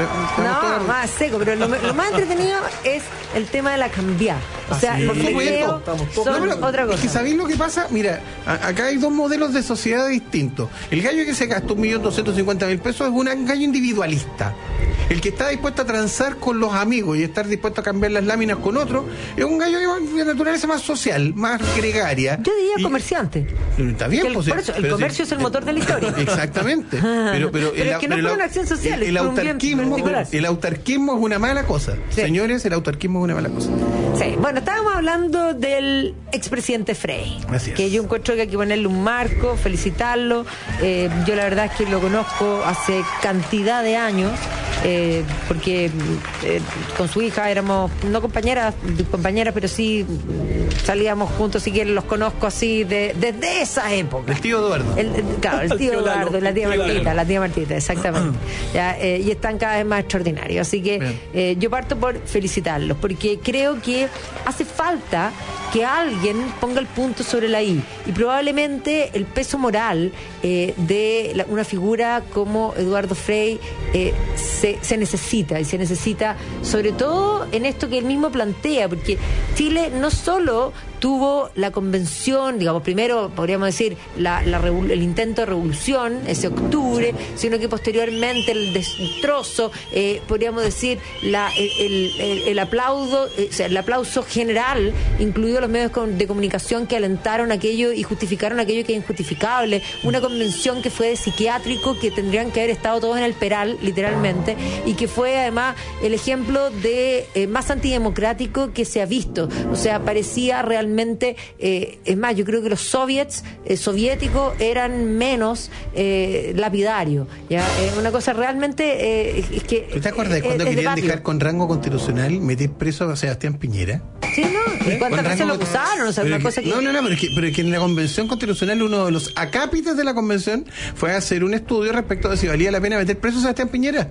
No, más seco, pero lo, lo más entretenido es el tema de la cambiar. O sea, sí. los Por supuesto. videos Estamos todos- son No, pero, otra es cosa. que ¿sabéis lo que pasa? Mira, a- acá hay dos modelos de sociedad distintos. El gallo que se gastó un millón doscientos cincuenta mil pesos es un gallo individualista. El que está dispuesto a transar con los amigos y estar dispuesto a cambiar las láminas con otros es un gallo de naturaleza más social, más gregaria. Yo diría Y- comerciante. Está bien, Que el- pues, por eso, el pero comercio es el motor de la historia. Exactamente. Pero, pero, Pero es que no pero por el- una acción social, el, es por un bien autarquismo, particular. el autarquismo es una mala cosa. Sí. Señores, el autarquismo es una mala cosa. Sí, bueno, estábamos hablando del expresidente Frey. Así es. Que yo encuentro que hay que ponerle un marco, felicitarlo. Eh, yo la verdad es que lo conozco hace cantidad de años. Eh, porque eh, con su hija éramos no compañeras, compañeras, pero sí mm, salíamos juntos, si quieren los conozco así de, desde esa época. El tío Eduardo. El, el- claro, el El tío tío Lalo, Eduardo, la tía el tío Martita, Lalo. la tía Martita, exactamente. Ya, eh, y están cada vez más extraordinarios. Así que Bien. eh, yo parto por felicitarlos, porque creo que hace falta que alguien ponga el punto sobre la I. Y probablemente el peso moral eh, de la- una figura como Eduardo Frei eh, se, se necesita, y se necesita sobre todo en esto que él mismo plantea, porque Chile no solo tuvo la convención, digamos, primero podríamos decir la, la revol- el intento de revolución, ese octubre, sino que posteriormente el destrozo, eh, podríamos decir la, el, el, el- el aplauso, eh, o sea, el aplauso general, incluido los medios con- de comunicación que alentaron aquello y justificaron aquello que es injustificable, una convención que fue de psiquiátrico, que tendrían que haber estado todos en el peral, literalmente, y que fue además el ejemplo de eh, más antidemocrático que se ha visto. O sea, parecía realmente, eh, es más, yo creo que los soviets eh, soviéticos eran menos eh, lapidarios. ¿Ya? Eh, una cosa realmente eh, es que... ¿Tú te acuerdas de eh, cuando es de querían patio. dejar con rango constitucional meter preso a Sebastián Piñera? Sí, ¿no? ¿Y cuántas Con veces lo rango- acusaron? O sea, Pero una que- cosa que... No, no, no, pero es, que, pero es que en la convención constitucional uno de los acápites de la convención fue hacer un estudio respecto de si valía la pena meter preso a Sebastián Piñera.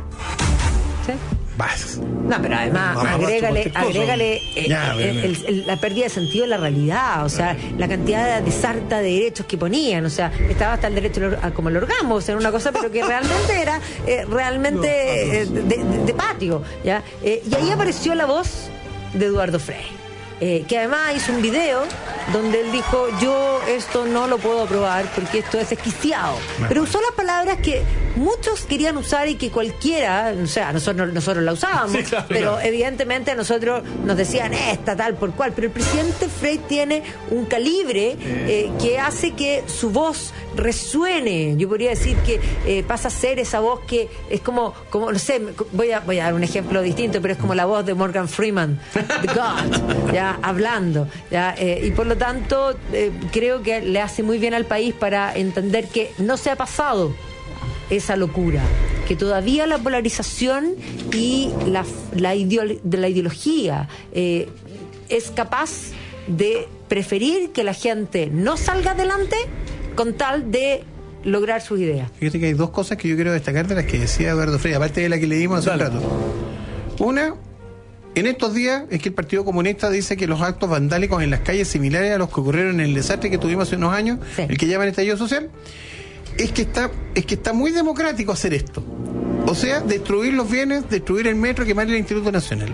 ¿Sí? Vas. No, pero además, No, no, agrégale, cualquier cosa. agrégale eh, Ya, el- bien, bien. el- el- la pérdida de sentido de la realidad, o sea, la cantidad de sarta de derechos que ponían, o sea, estaba hasta el derecho al- a- como el orgasmo, o sea, era una cosa, pero que realmente era eh, realmente eh, de, de- de patio, ¿ya? Eh, y ahí apareció la voz de Eduardo Frei. Eh, que además hizo un video donde él dijo, yo esto no lo puedo aprobar porque esto es desquiciado. Pero usó las palabras que muchos querían usar y que cualquiera, o sea, nosotros, nosotros la usábamos, Sí, claro, pero claro. evidentemente a nosotros nos decían esta, tal, por cual. Pero el presidente Frei tiene un calibre eh, que hace que su voz resuene. Yo podría decir que eh, pasa a ser esa voz que es como, como no sé, voy a, voy a dar un ejemplo distinto, pero es como la voz de Morgan Freeman, The God, ya hablando. Ya, eh, y por lo tanto, eh, creo que le hace muy bien al país para entender que no se ha pasado esa locura, que todavía la polarización y la, la, ideolo- de la ideología eh, es capaz de preferir que la gente no salga adelante con tal de lograr sus ideas. Fíjate que hay dos cosas que yo quiero destacar de las que decía Eduardo Frei, aparte de la que leímos hace Dale. un rato. Una, en estos días es que el Partido Comunista dice que los actos vandálicos en las calles similares a los que ocurrieron en el desastre que tuvimos hace unos años, Sí. el que llaman estallido social, es que está, es que está muy democrático hacer esto. O sea, destruir los bienes, destruir el metro, quemar el Instituto Nacional.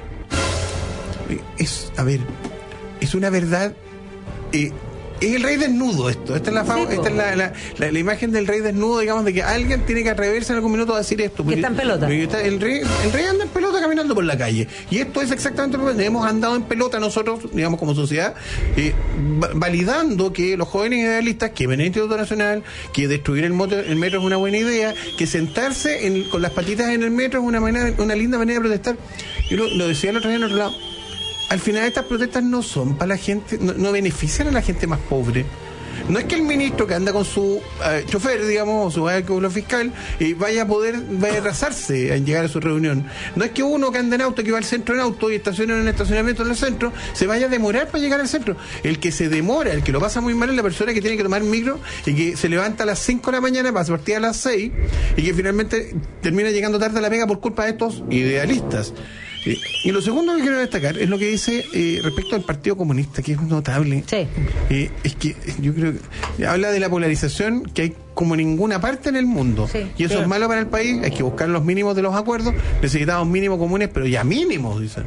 Es, a ver, es una verdad. eh, es el rey desnudo esto. Esta es la, fa- Sí, po. esta es la, la, la- la imagen del rey desnudo, digamos, de que alguien tiene que atreverse en algún minuto a decir esto. Que está en pelota. porque está- el, rey, el rey anda en pelota caminando por la calle. Y esto es exactamente lo que hemos andado en pelota nosotros, digamos, como sociedad, eh, va- validando que los jóvenes idealistas quemen el Instituto Nacional, que destruir el, moto- el metro es una buena idea, que sentarse en- con las patitas en el metro es una, manera, una linda manera de protestar. Yo lo, lo decía el otro día en otro lado. al final estas protestas no son para la gente, no, no benefician a la gente más pobre. No es que el ministro que anda con su eh, chofer, digamos, o su vehículo fiscal, eh, vaya a poder vaya a atrasarse en llegar a su reunión. No es que uno que anda en auto, que va al centro en auto y estaciona en un estacionamiento en el centro, se vaya a demorar para llegar al centro. El que se demora, el que lo pasa muy mal es la persona que tiene que tomar micro y que se levanta a las cinco de la mañana para partir a las seis y que finalmente termina llegando tarde a la pega por culpa de estos idealistas. Eh, y lo segundo que quiero destacar es lo que dice eh, respecto al Partido Comunista, que es notable. Sí. Eh, es que yo creo que habla de la polarización que hay como ninguna parte en el mundo. Sí. Y eso Sí. es malo para el país. Hay que buscar los mínimos de los acuerdos. Necesitamos mínimos comunes, pero ya mínimos, dicen.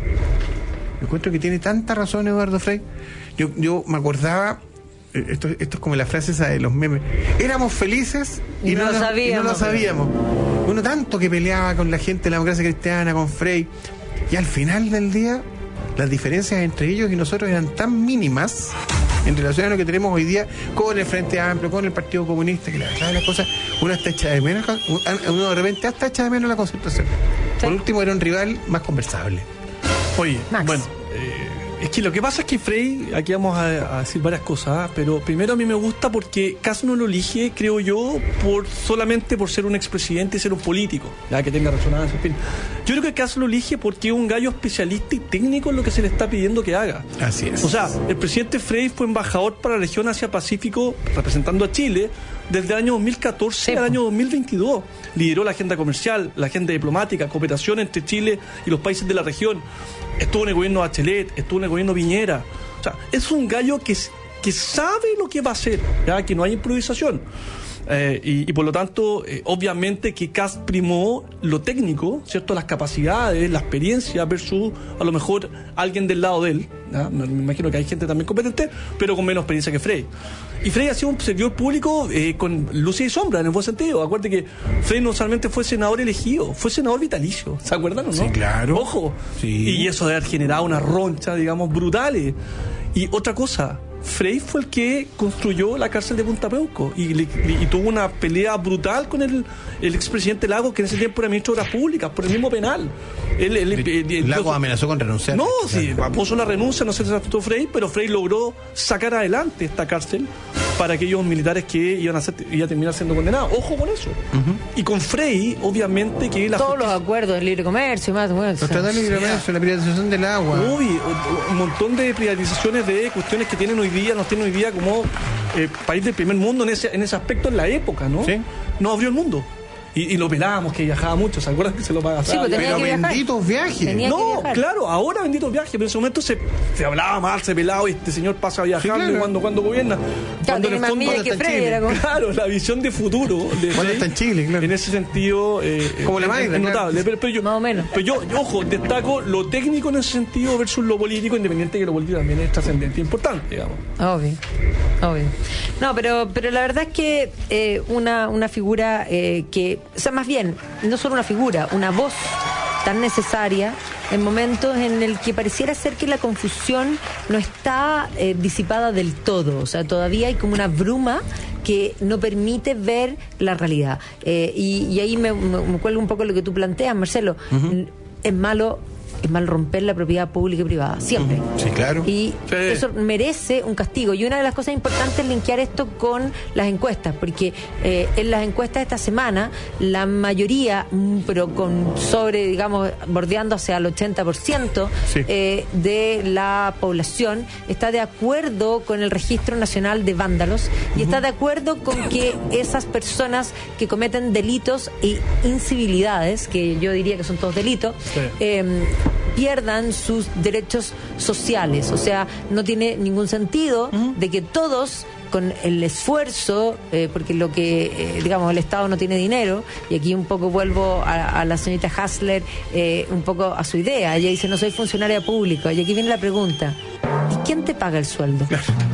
Yo encuentro que tiene tanta razón Eduardo Frei. Yo, yo me acordaba. Esto, esto es como la frase esa de los memes. Éramos felices y, Y no, no lo lo- y sabíamos. no lo sabíamos. Uno tanto que peleaba con la gente de la democracia cristiana, con Frei, y al final del día las diferencias entre ellos y nosotros eran tan mínimas en relación a lo que tenemos hoy día con el Frente Amplio, con el Partido Comunista, que la verdad de las cosas, uno hasta echa de menos, uno de repente hasta echa de menos la Concertación. Sí. Por último era un rival más conversable. Oye, Max. bueno, eh, es que lo que pasa es que Frei, aquí vamos a, a decir varias cosas, ¿eh? Pero primero a mí me gusta porque Kast no lo elige, creo yo, por solamente por ser un expresidente y ser un político, ya que tenga resonancia, en fin. Yo creo que Kast lo elige porque es un gallo especialista y técnico en lo que se le está pidiendo que haga. Así es. O sea, el presidente Frei fue embajador para la región Asia-Pacífico representando a Chile desde el año dos mil catorce Sí. al año dos mil veintidós. Lideró la agenda comercial, la agenda diplomática, cooperación entre Chile y los países de la región. Estuvo en el gobierno de Bachelet, estuvo en el gobierno Piñera. O sea, es un gallo que, que sabe lo que va a hacer, ¿ya? Que no hay improvisación. Eh, y, y por lo tanto, eh, obviamente que Kast primó lo técnico, ¿cierto? Las capacidades, la experiencia versus a lo mejor alguien del lado de él, ¿ya? Me, me imagino que hay gente también competente, pero con menos experiencia que Frei. Y Frei ha sido un servidor público eh, con luz y sombra, en el buen sentido. Acuérdate que Frei no solamente fue senador elegido, fue senador vitalicio, ¿se acuerdan o no? Sí, claro. Ojo. Sí. Y eso de haber generado una roncha, digamos, brutales. Y otra cosa, Frei fue el que construyó la cárcel de Punta Peuco y, le- y- y tuvo una pelea brutal con el, el expresidente Lagos, que en ese tiempo era ministro de Obras Públicas, por el mismo penal. Él, él- él- él- Lagos amenazó con renunciar. no, sí, puso la renuncia, no se trató Frei, pero Frei logró sacar adelante esta cárcel para aquellos militares que iban a, ser, iban a terminar siendo condenados. Ojo con eso. Y con Frei, obviamente que la Todos los justicia- acuerdos, el libre comercio y más. Bueno, Los tratados de libre comercio, la privatización del agua. Uy, o- o- un montón de privatizaciones de cuestiones que tienen hoy día, nos tienen hoy día como eh, país del primer mundo en ese, en ese aspecto en la época, ¿no? Sí. Nos abrió el mundo. Y, y lo pelábamos, que viajaba mucho, ¿se acuerdan que se lo pagaba? Sí, pues tenía Pero que viajar. benditos viajes. Tenía que No, viajar. claro, ahora benditos viajes, pero en ese momento se, se hablaba mal, se pelaba y este señor pasa viajando Sí, claro. cuando, cuando gobierna. Cuando tiene más millas que está en Frei, Chile. era como- Claro, la visión de futuro de Cuando Frei, está en Chile, claro. en ese sentido eh, Como la es- Mayra, es claro. notable, pero, pero yo, Más o menos. pero yo, yo, ojo, destaco lo técnico en ese sentido versus lo político, independiente que lo político también es trascendente e importante, digamos. Obvio, obvio. No, pero, pero la verdad es que eh, una, una figura eh, que, o sea, más bien, no solo una figura, una voz tan necesaria en momentos en el que pareciera ser que la confusión no está eh, disipada del todo, o sea, todavía hay como una bruma que no permite ver la realidad. Eh, y, y ahí me, me, me cuelga un poco lo que tú planteas, Marcelo. Es malo, es mal romper la propiedad pública y privada, siempre. Sí, claro. Y Sí. eso merece un castigo. Y una de las cosas importantes es linkear esto con las encuestas, porque eh, en las encuestas de esta semana, la mayoría, mm, pero con sobre, digamos, bordeando hacia el ochenta por ciento Sí. eh, de la población, está de acuerdo con el Registro Nacional de Vándalos y está de acuerdo con que esas personas que cometen delitos e incivilidades, que yo diría que son todos delitos, Sí. eh, pierdan sus derechos sociales. O sea, no tiene ningún sentido de que todos, con el esfuerzo, eh, porque lo que, eh, digamos, el Estado no tiene dinero, y aquí un poco vuelvo a, a la señorita Hassler, eh, un poco a su idea. Ella dice, no soy funcionaria pública. Y aquí viene la pregunta, ¿y quién te paga el sueldo?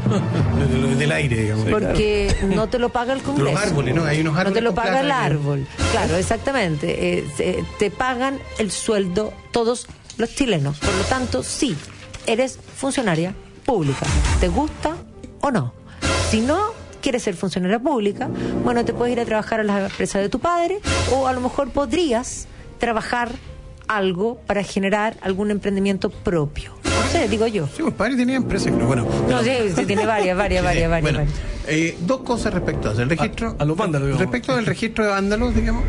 Del, del aire, digamos. Porque no te lo paga el Congreso. Los árboles, ¿no? Hay unos No árboles te lo con paga plata el que- árbol. Claro, exactamente. Eh, se- te pagan el sueldo todos los chilenos. Por lo tanto, sí, eres funcionaria pública. ¿Te gusta o no? Si no quieres ser funcionaria pública, bueno, te puedes ir a trabajar a la empresa de tu padre, o a lo mejor podrías trabajar algo para generar algún emprendimiento propio. sé, digo yo. Sí, pues padre tenía empresas, pero bueno. No, sí, sí, tiene varias, varias, varias, varias. Bueno, varias. eh, dos cosas respecto a eso. El registro. A, a los vándalos, digamos. Respecto del registro de vándalos, digamos.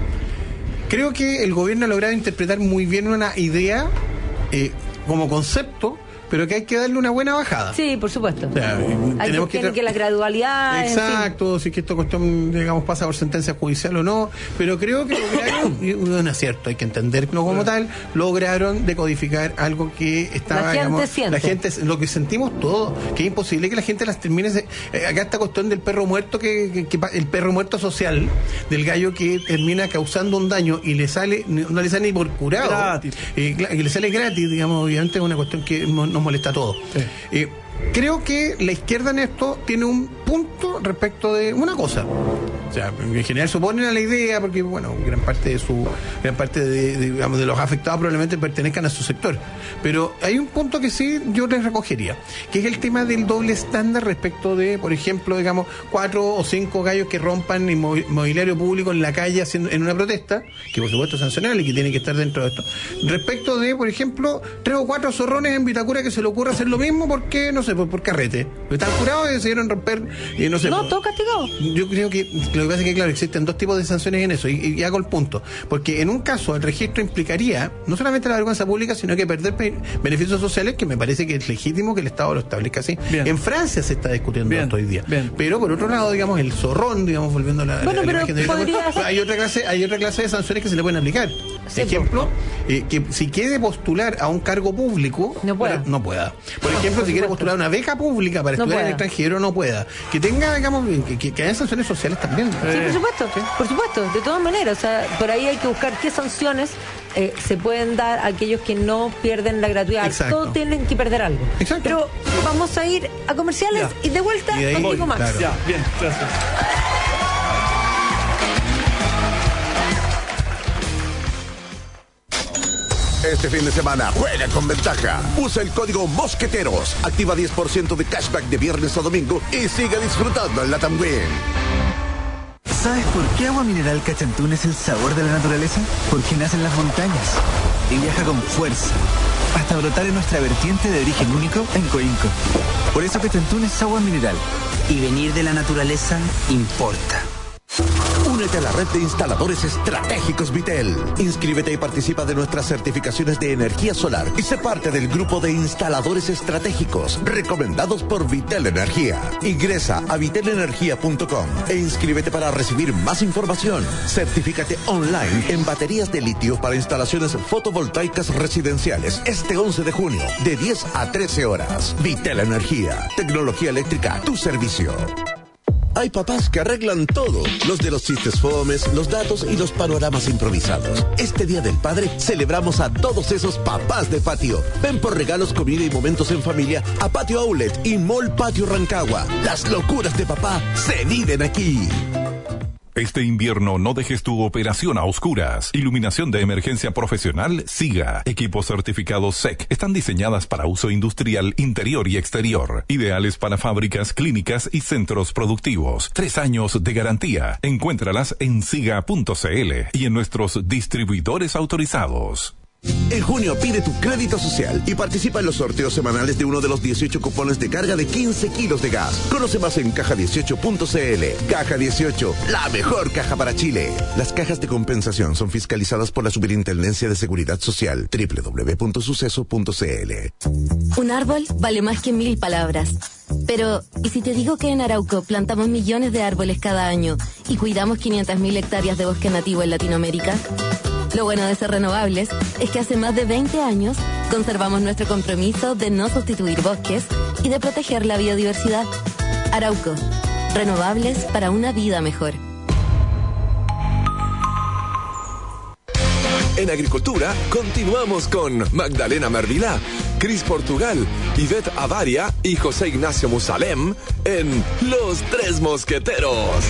Creo que el gobierno ha logrado interpretar muy bien una idea eh, como concepto, pero que hay que darle una buena bajada. Sí, por supuesto. O sea, hay tenemos que, que, que la gradualidad. Exacto, si es que esta cuestión, digamos, pasa por sentencia judicial o no, pero creo que lograron, y un acierto, hay que entenderlo como tal, lograron decodificar algo que estaba, la gente digamos, siente. la gente, lo que sentimos todos, que es imposible que la gente las termine, se, eh, acá esta cuestión del perro muerto, que, que, que el perro muerto social, del gallo que termina causando un daño y le sale, no le sale ni por curado, gratis. Eh, y le sale gratis, digamos, obviamente es una cuestión que nos molesta a todos. Sí. Eh, creo que la izquierda en esto tiene un punto respecto de una cosa. O sea, en general se oponen a la idea porque, bueno, gran parte de su gran parte de, de, digamos, de los afectados probablemente pertenezcan a su sector. Pero hay un punto que sí yo les recogería, que es el tema del doble estándar respecto de, por ejemplo, digamos, cuatro o cinco gallos que rompan mobiliario público en la calle haciendo, en una protesta, que por supuesto es sancionable y que tiene que estar dentro de esto. Respecto de, por ejemplo, tres o cuatro zorrones en Vitacura que se le ocurre hacer lo mismo porque, no sé, por, por carrete. Están curados y decidieron romper, y no sé. No, por, todo castigado. Yo creo que lo que pasa es que, claro, existen dos tipos de sanciones en eso, y, y hago el punto. Porque en un caso el registro implicaría no solamente la vergüenza pública, sino que perder pe- beneficios sociales, que me parece que es legítimo que el Estado lo establezca así. Bien. En Francia se está discutiendo bien, esto hoy día. Bien. Pero por otro lado, digamos, el zorrón, digamos, volviendo a la, bueno, la, la pero imagen de podría... hay otra clase, hay otra clase de sanciones que se le pueden aplicar. Sí, ejemplo, eh, que si quiere postular a un cargo público, no pueda. Para, no pueda. Por ejemplo, no, por si quiere postular a una beca pública para no estudiar pueda. en el extranjero, no pueda. Que tenga, digamos, que, que, que haya sanciones sociales también. Sí, por supuesto, ¿sí? Por supuesto, de todas maneras. O sea, por ahí hay que buscar qué sanciones eh, se pueden dar a aquellos que no pierden la gratuidad. Exacto. Todos tienen que perder algo. Exacto. Pero vamos a ir a comerciales ya. Y de vuelta y de ahí, contigo, Max. Claro. Ya, bien, gracias. Este fin de semana juega con ventaja. Usa el código Mosqueteros. Activa diez por ciento de cashback de viernes a domingo y sigue disfrutando en la Tamwin. ¿Sabes por qué Agua Mineral Cachantún es el sabor de la naturaleza? Porque nace en las montañas y viaja con fuerza hasta brotar en nuestra vertiente de origen único en Coinco. Por eso Cachantún es agua mineral. Y venir de la naturaleza importa. Únete a la red de instaladores estratégicos Vitel. Inscríbete y participa de nuestras certificaciones de energía solar y sé parte del grupo de instaladores estratégicos recomendados por Vitel Energía. Ingresa a vitel energía punto com e inscríbete para recibir más información. Certifícate online en baterías de litio para instalaciones fotovoltaicas residenciales este once de junio de diez a trece horas. Vitel Energía, tecnología eléctrica a tu servicio. Hay papás que arreglan todo, los de los chistes fomes, los datos y los panoramas improvisados. Este Día del Padre celebramos a todos esos papás de patio. Ven por regalos, comida y momentos en familia a Patio Outlet y Mall Patio Rancagua. Las locuras de papá se viven aquí. Este invierno no dejes tu operación a oscuras. Iluminación de emergencia profesional SIGA. Equipos certificados S E C. Están diseñadas para uso industrial interior y exterior. Ideales para fábricas, clínicas y centros productivos. Tres años de garantía. Encuéntralas en siga punto cl y en nuestros distribuidores autorizados. En junio pide tu crédito social y participa en los sorteos semanales de uno de los dieciocho cupones de carga de quince kilos de gas. Conoce más en caja dieciocho punto cl. Caja dieciocho, la mejor caja para Chile. Las cajas de compensación son fiscalizadas por la Superintendencia de Seguridad Social. doble u doble u doble u punto suceso punto cl. Un árbol vale más que mil palabras. Pero, ¿y si te digo que en Arauco plantamos millones de árboles cada año y cuidamos quinientas mil hectáreas de bosque nativo en Latinoamérica? Lo bueno de ser renovables es que hace más de veinte años conservamos nuestro compromiso de no sustituir bosques y de proteger la biodiversidad. Arauco, renovables para una vida mejor. En Agricultura continuamos con Magdalena Mervilá, Cris Portugal, Ivette Avaria y José Ignacio Musalem en Los Tres Mosqueteros.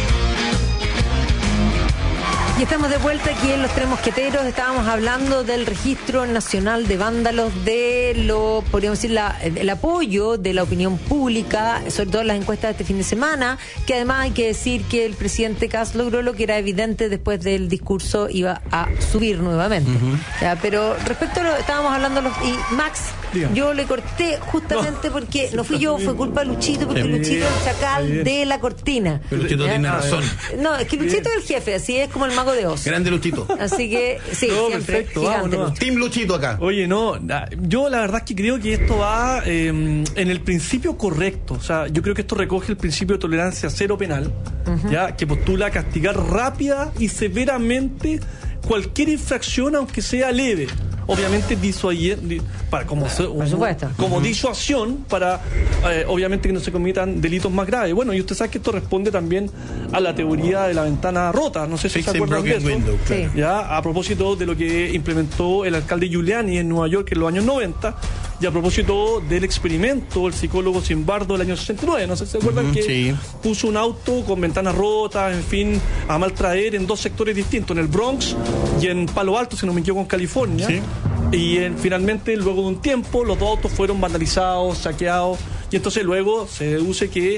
Y estamos de vuelta aquí en Los Tres Mosqueteros. Estábamos hablando del Registro Nacional de Vándalos, de lo, podríamos decir, la, el apoyo de la opinión pública, sobre todo en las encuestas de este fin de semana, que además hay que decir que el presidente Kast logró lo que era evidente después del discurso, iba a subir nuevamente. Uh-huh. Ya, pero respecto a lo estábamos hablando, los, y Max Dígame. Yo le corté justamente no. porque no fui yo, fue culpa de Luchito, porque bien, Luchito es el chacal bien. de la cortina. Pero Luchito ¿ya? tiene razón. No, es que Luchito bien. es el jefe, así es como el mago de Oz. Grande Luchito. Así que, sí, no, siempre. Perfecto, gigante, vamos, no. Team Luchito acá. Oye, no, yo la verdad es que creo que esto va eh, en el principio correcto. O sea, yo creo que esto recoge el principio de tolerancia cero penal, uh-huh. ya que postula castigar rápida y severamente cualquier infracción, aunque sea leve. Obviamente disuadir, para como, Por supuesto. como uh-huh. disuasión para eh, obviamente que no se cometan delitos más graves. Bueno, y usted sabe que esto responde también a la teoría de la ventana rota, no sé si se acuerdan de eso. Window, claro. Sí. Ya, a propósito de lo que implementó el alcalde Giuliani en Nueva York en los años noventa, y a propósito del experimento el psicólogo Zimbardo del año sesenta y nueve, no sé si se acuerdan uh-huh, que sí. puso un auto con ventanas rotas, en fin, a maltraer en dos sectores distintos, en el Bronx y en Palo Alto, si no me equivoco, en California. Sí. Y eh, finalmente, luego de un tiempo, los dos autos fueron vandalizados, saqueados, y entonces luego se deduce que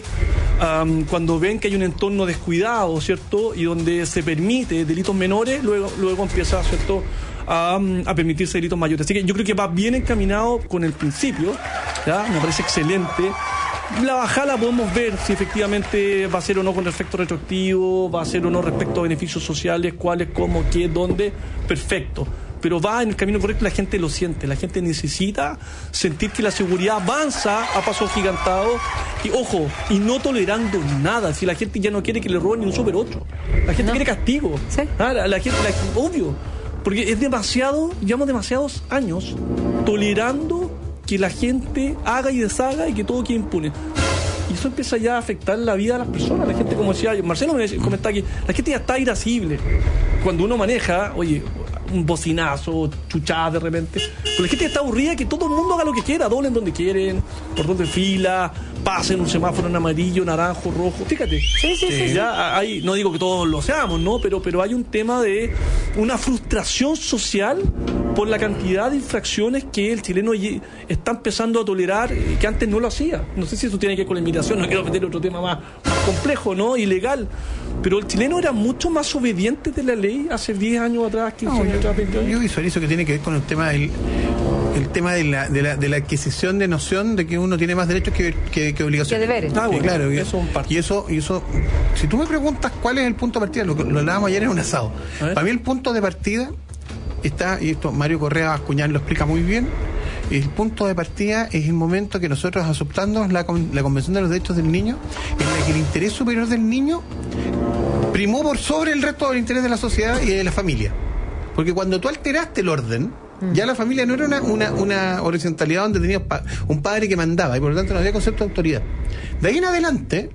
um, cuando ven que hay un entorno descuidado, ¿cierto?, y donde se permite delitos menores, luego, luego empieza, ¿cierto?, a, a permitirse delitos mayores. Así que yo creo que va bien encaminado con el principio, ¿ya? Me parece excelente. La bajada la podemos ver si efectivamente va a ser o no con efecto retroactivo, va a ser o no respecto a beneficios sociales, cuáles, cómo, qué, dónde, perfecto. Pero va en el camino correcto, la gente lo siente, la gente necesita sentir que la seguridad avanza a pasos gigantados y, ojo, y no tolerando nada. Si la gente ya no quiere que le roben ni un Super ocho, la gente no. quiere castigo. ¿Sí? Ah, la, la gente, la, obvio, porque es demasiado, llevamos demasiados años tolerando que la gente haga y deshaga y que todo quede impune. Y eso empieza ya a afectar la vida de las personas. La gente, como decía Marcelo, me comentaba aquí, la gente ya está irascible. Cuando uno maneja, oye, un bocinazo, chuchadas de repente, pero la gente está aburrida que todo el mundo haga lo que quiera, doblen donde quieren, por donde fila, pasen un semáforo en amarillo, naranjo, rojo, fíjate. Sí, sí, sí. Ya hay, no digo que todos lo seamos, ¿no? Pero, pero hay un tema de una frustración social por la cantidad de infracciones que el chileno está empezando a tolerar, que antes no lo hacía. No sé si eso tiene que ver con la inmigración, no quiero meter otro tema más, más complejo, ¿no? Ilegal. Pero el chileno era mucho más obediente de la ley hace diez años atrás, quince años atrás, veinte años. Yo visualizo que tiene que ver con el tema del el tema de la, de la, de la adquisición de noción de que uno tiene más derechos que, que, que obligaciones. Que deberes. Ah, bueno, sí, claro. Eso y, y eso, y eso, si tú me preguntas cuál es el punto de partida, lo, lo hablábamos ayer en un asado. Para mí el punto de partida está, y esto Mario Correa Bascuñán lo explica muy bien, el punto de partida es el momento que nosotros aceptamos la, la Convención de los Derechos del Niño, en la que el interés superior del niño primó por sobre el resto del interés de la sociedad y de la familia. Porque cuando tú alteraste el orden, ya la familia no era una, una, una horizontalidad donde tenías pa, un padre que mandaba y por lo tanto no había concepto de autoridad. De ahí en adelante,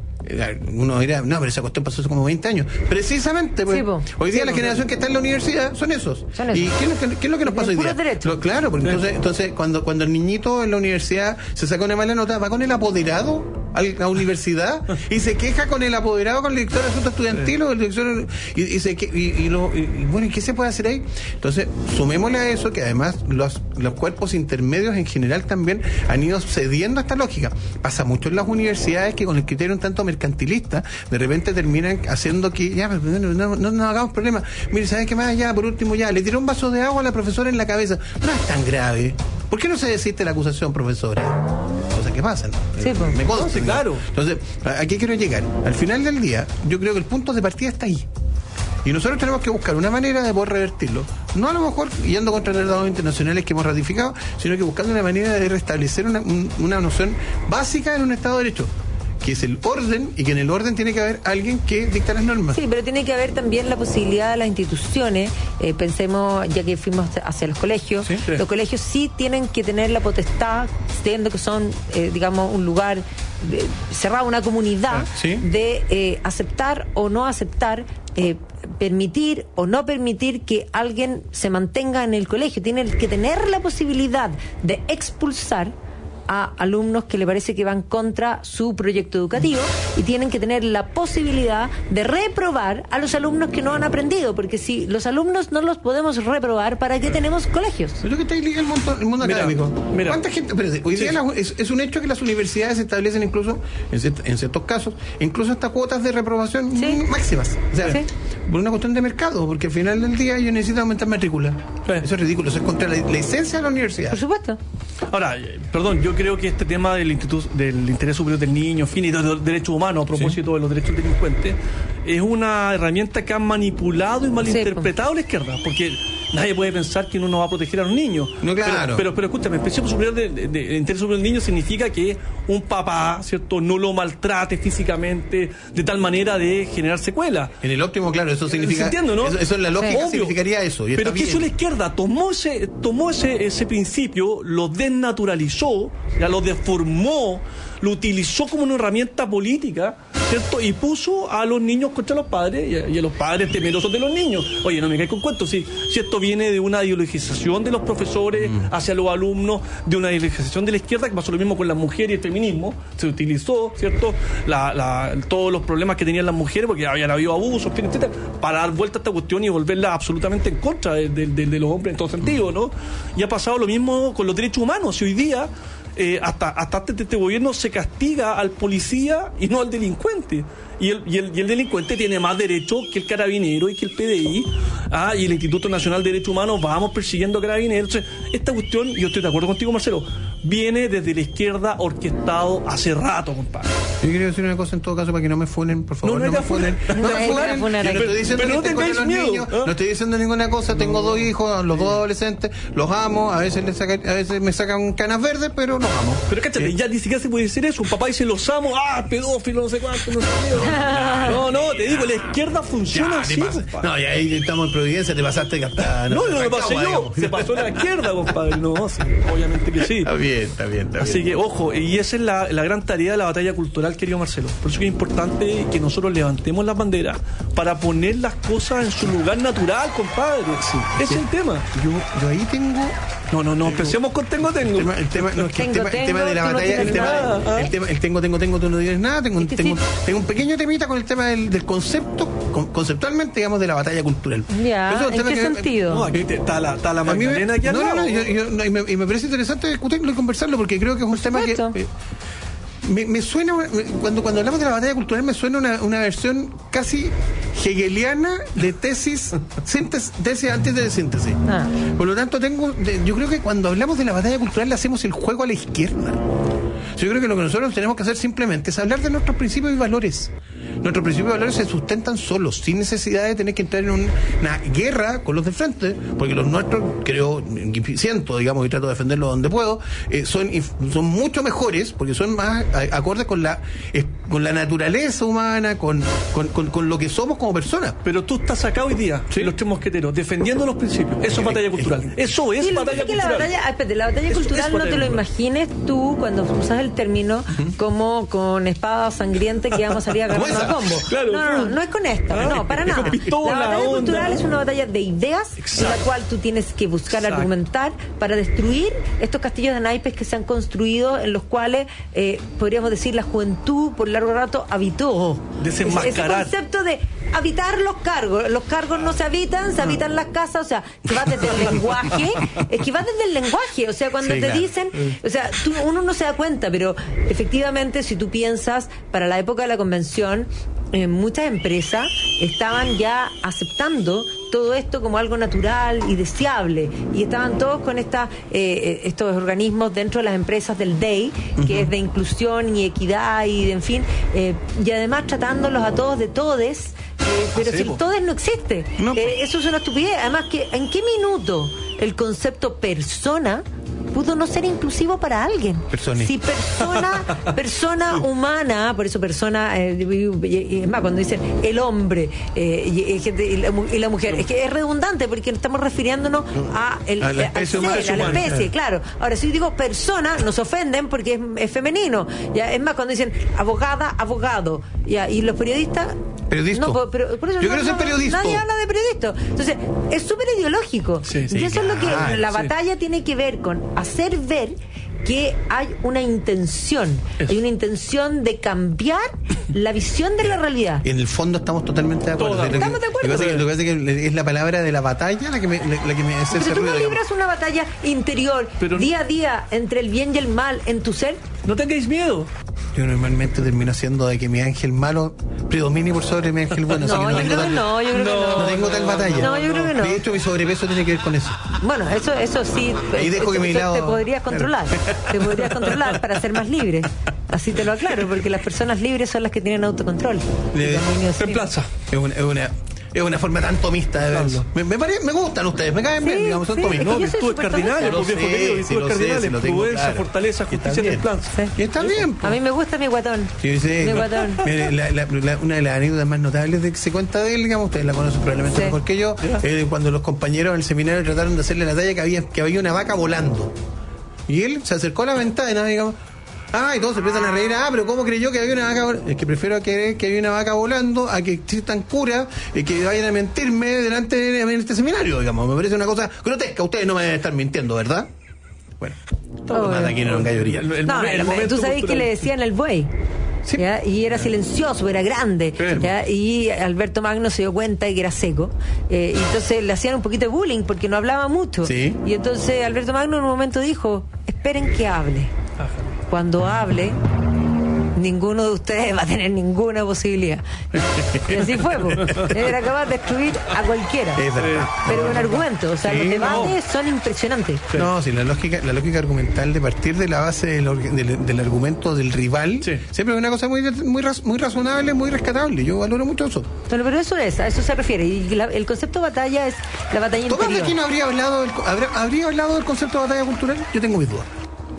uno dirá, no, pero esa cuestión pasó hace como veinte años. Precisamente, pues, sí, hoy día sí, la generación que está en la universidad son esos. Son esos. ¿Y qué es, lo que, qué es lo que nos pasa hoy día? Lo, claro, porque entonces, entonces cuando, cuando el niñito en la universidad se saca una mala nota, va con el apoderado a la universidad y se queja con el apoderado, con el director de asuntos estudiantiles, el director, y, y, se, y, y, lo, y bueno, ¿y qué se puede hacer ahí? Entonces, sumémosle a eso que además los, los cuerpos intermedios en general también han ido cediendo a esta lógica. Pasa mucho en las universidades que con el criterio un tanto mercantilista, de repente terminan haciendo que, ya, no, no, no, no hagamos problema. Mire, ¿sabes qué más? Ya, por último, ya, le tiró un vaso de agua a la profesora en la cabeza. No es tan grave. ¿Por qué no se desiste la acusación, profesora? Cosas que pasan. Sí, pues. Me consta. Sí, claro. Entonces, ¿a qué quiero llegar? Al final del día, yo creo que el punto de partida está ahí. Y nosotros tenemos que buscar una manera de poder revertirlo. No a lo mejor yendo contra tratados internacionales que hemos ratificado, sino que buscando una manera de restablecer una, un, una noción básica en un Estado de Derecho, que es el orden, y que en el orden tiene que haber alguien que dicta las normas. Sí, pero tiene que haber también la posibilidad de las instituciones, eh, pensemos, ya que fuimos hacia los colegios, sí, sí. Los colegios sí tienen que tener la potestad, siendo que son, eh, digamos, un lugar de, cerrado, una comunidad, ¿sí? de eh, aceptar o no aceptar, eh, permitir o no permitir que alguien se mantenga en el colegio. Tienen que tener la posibilidad de expulsar a alumnos que le parece que van contra su proyecto educativo, y tienen que tener la posibilidad de reprobar a los alumnos que no han aprendido, porque si los alumnos no los podemos reprobar, ¿para qué tenemos colegios? Pero que está ahí el mundo, el mundo mira, académico. Mira. ¿Cuánta gente? Espérate, hoy día sí. la, es, es un hecho que las universidades establecen incluso, en, cierto, en ciertos casos, incluso estas cuotas de reprobación ¿sí? máximas. O sea, ¿sí? por una cuestión de mercado, porque al final del día ellos necesitan aumentar matrícula. Sí. Eso es ridículo, eso es contra la, la esencia de la universidad. Por supuesto. Ahora, eh, perdón, yo creo que este tema del instituto, del interés superior del niño, en fin, y de los derechos humanos, a propósito sí. de los derechos delincuentes, es una herramienta que han manipulado y malinterpretado sí, la izquierda, porque nadie puede pensar que uno no va a proteger a los niños. No, claro. Pero, pero, pero escúchame, el principio superior del de, de, de interés superior del niño significa que un papá, ¿cierto?, no lo maltrate físicamente de tal manera de generar secuelas. En el óptimo, claro, eso significa. Entiendo, ¿no? Eso, eso en la lógica sí. significaría eso. Y pero ¿qué hizo la izquierda? Tomó ese, tomó ese, ese principio, lo desnaturalizó, ya lo deformó, lo utilizó como una herramienta política, ¿cierto? Y puso a los niños contra los padres y a, y a los padres temerosos de los niños. Oye, no me caes con cuentos, si, si esto viene de una ideologización de los profesores mm. hacia los alumnos, de una ideologización de la izquierda, que pasó lo mismo con las mujeres y el feminismo, se utilizó, ¿cierto? La, la, todos los problemas que tenían las mujeres, porque habían habido abusos, etcétera, para dar vuelta a esta cuestión y volverla absolutamente en contra de, de, de, de los hombres en todo sentido, ¿no? Y ha pasado lo mismo con los derechos humanos. Si hoy día Eh, hasta hasta este, este gobierno se castiga al policía y no al delincuente, y el, y el, y el delincuente tiene más derecho que el carabinero y que el P D I, ah, y el Instituto Nacional de Derechos Humanos vamos persiguiendo carabineros. Entonces, esta cuestión, yo estoy de acuerdo contigo, Marcelo, viene desde la izquierda orquestado hace rato, compadre. Yo quería decir una cosa en todo caso para que no me funen, por favor. No, no, no me funen. No, no me funen. Yo no estoy diciendo pero no que tengáis los miedo. Niños, ¿Ah? No estoy diciendo ninguna cosa. Tengo dos hijos, los dos adolescentes, los amo. A veces les saca, a veces me sacan canas verdes, pero los amo. Pero cáchate, ¿Eh? ya ni siquiera se puede decir eso. Un papá dice los amo, ah, pedófilo, no sé cuánto, no sé qué. No, no, te digo, la izquierda funciona ya, así, compadre. No, y ahí estamos en Providencia, te pasaste hasta. No, no, no me pasé yo. Se pasó la izquierda, compadre. No, sí, obviamente que sí. Está bien, está bien, está bien. Así que, ojo, y esa es la, la gran tarea de la batalla cultural, querido Marcelo. Por eso que es importante que nosotros levantemos las banderas para poner las cosas en su lugar natural, compadre. Sí, ese sí. es el tema. Yo, yo ahí tengo. No, no, no, empecemos con tengo, tengo. El tema, el tema, no, es que tengo, el tema, tengo, el tema de la batalla, no el, tema, nada, el tema, el tengo, tengo, tengo, tú no tienes nada. Tengo, es que tengo, sí. tengo un pequeño temita con el tema del, del concepto, con, conceptualmente, digamos, de la batalla cultural. Ya, ¿en qué que, sentido? No, aquí está la, está la Magdalena aquí al lado. No, no, yo, yo, no y, me, y me parece interesante discutirlo y conversarlo porque creo que es un tema que. Eh, Me, me suena, cuando, cuando hablamos de la batalla cultural, me suena una, una versión casi hegeliana de tesis, síntesis, tesis antes de síntesis. Ah. Por lo tanto, tengo, de, yo creo que cuando hablamos de la batalla cultural le hacemos el juego a la izquierda. Yo creo que lo que nosotros tenemos que hacer simplemente es hablar de nuestros principios y valores. Nuestros principios y valores se sustentan solos, sin necesidad de tener que entrar en un, una guerra con los de frente, porque los nuestros, creo, siento, digamos, y trato de defenderlos donde puedo, eh, son, son mucho mejores, porque son más acordes con la eh, con la naturaleza humana, con, con, con, con lo que somos como personas. Pero tú estás acá hoy día, ¿sí? Los Tres Mosqueteros, defendiendo los principios. Eso es batalla cultural. Eso es sí, batalla cultural. La batalla, espérate, la batalla cultural no te lo imagines tú cuando usas el término uh-huh. como con espada sangrienta que vamos a salir a agarrar a combo. Claro, no, no, no, no es con esta, ah, no, para nada. Pistola, la batalla onda. cultural es una batalla de ideas. Exacto. En la cual tú tienes que buscar Exacto. argumentar para destruir estos castillos de naipes que se han construido, en los cuales eh, podríamos decir la juventud por largo rato habitó. Desenmascarar. Ese concepto de habitar los cargos. Los cargos no se habitan, se habitan las casas, o sea, que va desde el lenguaje, es que va desde el lenguaje, o sea, cuando sí, te claro. dicen, o sea, tú, uno no se da cuenta, pero efectivamente si tú piensas, para la época de la convención, eh, muchas empresas estaban ya aceptando todo esto como algo natural y deseable, y estaban todos con esta, eh, estos organismos dentro de las empresas del D E I, que uh-huh. es de inclusión y equidad y de, en fin, eh, y además tratándolos a todos de todes, eh, pero sí, si el todes no existe, no, eh, eso es una estupidez. Además, que ¿en qué minuto el concepto persona pudo no ser inclusivo para alguien? Persone. Si persona, persona humana, por eso persona, eh, es más, cuando dicen el hombre eh, y, y, y, la, y la mujer, es que es redundante porque estamos refiriéndonos a, el, a la especie, a, ser, a la especie, claro. Ahora, si yo digo persona, nos ofenden porque es, es femenino. Ya, es más, cuando dicen abogada, abogado, ya, y los periodistas. Periodista. No, pero, por eso yo no, quiero ser periodista. Nadie habla de periodista. Entonces, es súper ideológico. Sí, sí, y eso claro, es lo que la batalla sí. tiene que ver con hacer ver que hay una intención, eso. hay una intención de cambiar la visión de la realidad. En el fondo estamos totalmente de acuerdo. Todos. Estamos de acuerdo. Lo que, lo que pasa es que es la palabra de la batalla la que me, la que me hace ese Pero tú ruido, no digamos. libras una batalla interior, Pero- día a día, entre el bien y el mal en tu ser. No tengáis miedo. Yo normalmente termino haciendo de que mi ángel malo predomine por sobre mi ángel bueno. así No, que yo tengo creo que tal- no, yo creo que no. No tengo tal batalla. No, yo creo que no. De hecho, mi sobrepeso tiene que ver con eso. Bueno, eso eso sí, Ahí dejo que eso mi te lado- podrías controlar. Te podrías controlar para ser más libre. Así te lo aclaro, porque las personas libres son las que tienen autocontrol. Le- En plaza. Es una, es una, es una forma tan tomista de verlo. Me, me, pare- me gustan ustedes, me caen bien, Sí, digamos, son sí, tomistas. es que No, yo soy virtudes súper cardinales, tomista. pues, viejo Lo sé, querido, sí, virtudes lo sé, cardinales, sí, lo tengo prudencia, claro. fortaleza, Y está justicia, bien. templanza. Y está bien. A mí me gusta mi guatón. Sí, sí. Mi no. guatón. Mire, la- la- la- una de las anécdotas más notables de que se cuenta de él, digamos, ustedes la conocen probablemente Sí. mejor que yo, eh, cuando los compañeros del seminario trataron de hacerle la talla que había, que había una vaca volando. Y él se acercó a la ventana, digamos, ah, y todos se empiezan a reír, ah, pero ¿cómo creyó que había una vaca volando? Es que prefiero creer que había una vaca volando a que existan curas y que vayan a mentirme delante de en este seminario, digamos. Me parece una cosa grotesca, ustedes no me deben estar mintiendo, ¿verdad? Bueno, todo más de aquí no en gallería. El- el No, momen- el la- momento tú sabés que cultural. le decían el buey. Sí. ¿Ya? Y era silencioso, era grande. ¿Ya? Y Alberto Magno se dio cuenta de que era seco. Eh, y entonces le hacían un poquito de bullying porque no hablaba mucho. Sí. Y entonces Alberto Magno en un momento dijo: esperen que hable. Cuando hable, ninguno de ustedes va a tener ninguna posibilidad. Y así fue, po. Era capaz de destruir a cualquiera. Es verdad. Pero con argumentos, o sea, Sí, los debates no. son impresionantes. No, sí, la lógica, la lógica argumental de partir de la base del, org- del, del argumento del rival, Sí. siempre es una cosa muy muy raz- muy razonable, muy rescatable. Yo valoro mucho eso. Bueno, pero eso es, a eso se refiere. Y la- el concepto de batalla es la batalla ¿Tomás de interior. Aquino habría hablado del, co- habría, habría hablado del concepto de batalla cultural? Yo tengo mis dudas.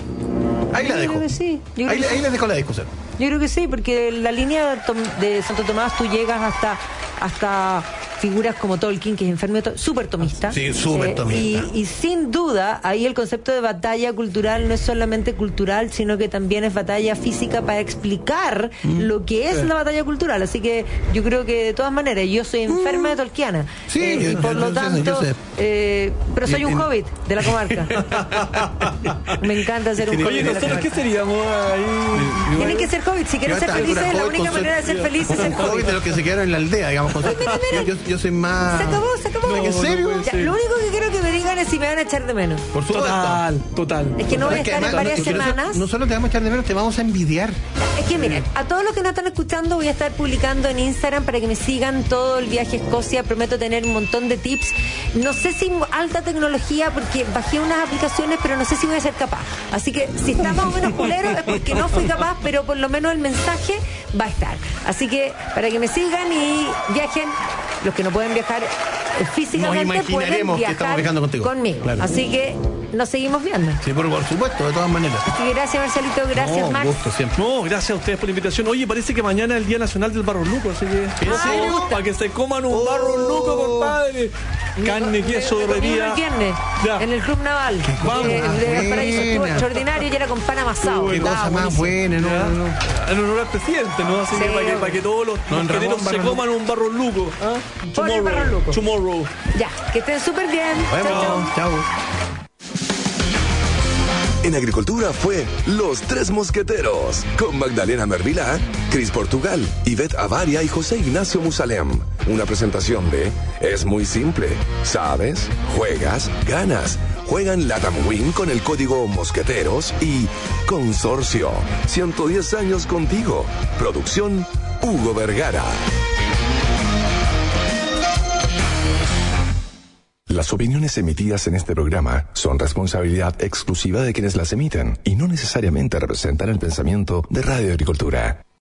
Ahí la Yo dejo. creo que sí. Yo creo Ahí, que ahí sí. les dejo la discusión. Yo creo que sí, porque la línea tom- de Santo Tomás tú llegas hasta hasta figuras como Tolkien, que es enfermo, to- súper tomista. Sí, súper tomista. Y, y sin duda, ahí el concepto de batalla cultural no es solamente cultural, sino que también es batalla física para explicar lo que es Sí. la batalla cultural. Así que yo creo que de todas maneras, yo soy enferma de tolkiana. Sí, Eh, yo- y por yo- lo yo sé, tanto, yo sé. eh, pero soy Y- un y- hobbit de la comarca. Me encanta ser un Oye, hobbit de la ¿nosotros qué comarca. seríamos ahí? Tienen que ser hobbits. Si quieren Yo ser hasta felices, alguna la hobbit única con manera de ser su- felices es con ser un hobbit hobbit. de los que se quedaron en la aldea, digamos. Con su- yo, yo, yo soy más. Se acabó, se acabó. No, ¿en serio? Ya, lo único que quiero que me digan es si me van a echar de menos. Por supuesto. Total, total. Es que no voy a Es que estar en además, varias no- no- semanas. No solo te vamos a echar de menos, te vamos a envidiar. Es que miren, a todos los que nos están escuchando voy a estar publicando en Instagram para que me sigan todo el viaje a Escocia. Prometo tener un montón de tips. No sé si alta tecnología porque bajé unas aplicaciones, pero no sé si voy a ser capaz. Así que si está más o menos culero es porque no fui capaz, pero por lo menos el mensaje va a estar. Así que para que me sigan y viajen, los que no pueden viajar eh, físicamente Nos pueden imaginaremos que viajar estamos viajando contigo. conmigo. Claro. Así que nos seguimos viendo. Sí, por, por supuesto, de todas maneras. Así que gracias Marcelito, gracias No, un Max. gusto siempre. No, gracias a ustedes por la invitación. Oye, parece que mañana es el Día Nacional del Barro Luco, así que... ¿En serio? Para que se coman un Oh. barro luco, compadre. Carne, queso, Me comí uno herrería. el viernes Ya. en el Club Naval cosa de, más de Valparaíso. Estuvo buena. extraordinario y era con pan amasado. Qué Estaba cosa más buenísimo. buena, no, Ya. no, no. En honor al presidente, ¿no? Así Sí, que para que, hombre. para que todos los Don mosqueteros Ramón se Barro coman un barro luco. ¿ah? Por el Tomorrow. barro luco. Tomorrow. Ya, que estén súper bien. Nos Chau, vemos. chau. Chao. En Agricultura fue Los Tres Mosqueteros, con Magdalena Mervilá, Cris Portugal, Ivette Avaria y José Ignacio Musalem. Una presentación de Es muy simple. ¿Sabes? Juegas, ganas. Juegan Latam Win con el código Mosqueteros y Consorcio. ciento diez años contigo. Producción Hugo Vergara. Las opiniones emitidas en este programa son responsabilidad exclusiva de quienes las emiten y no necesariamente representan el pensamiento de Radio Agricultura.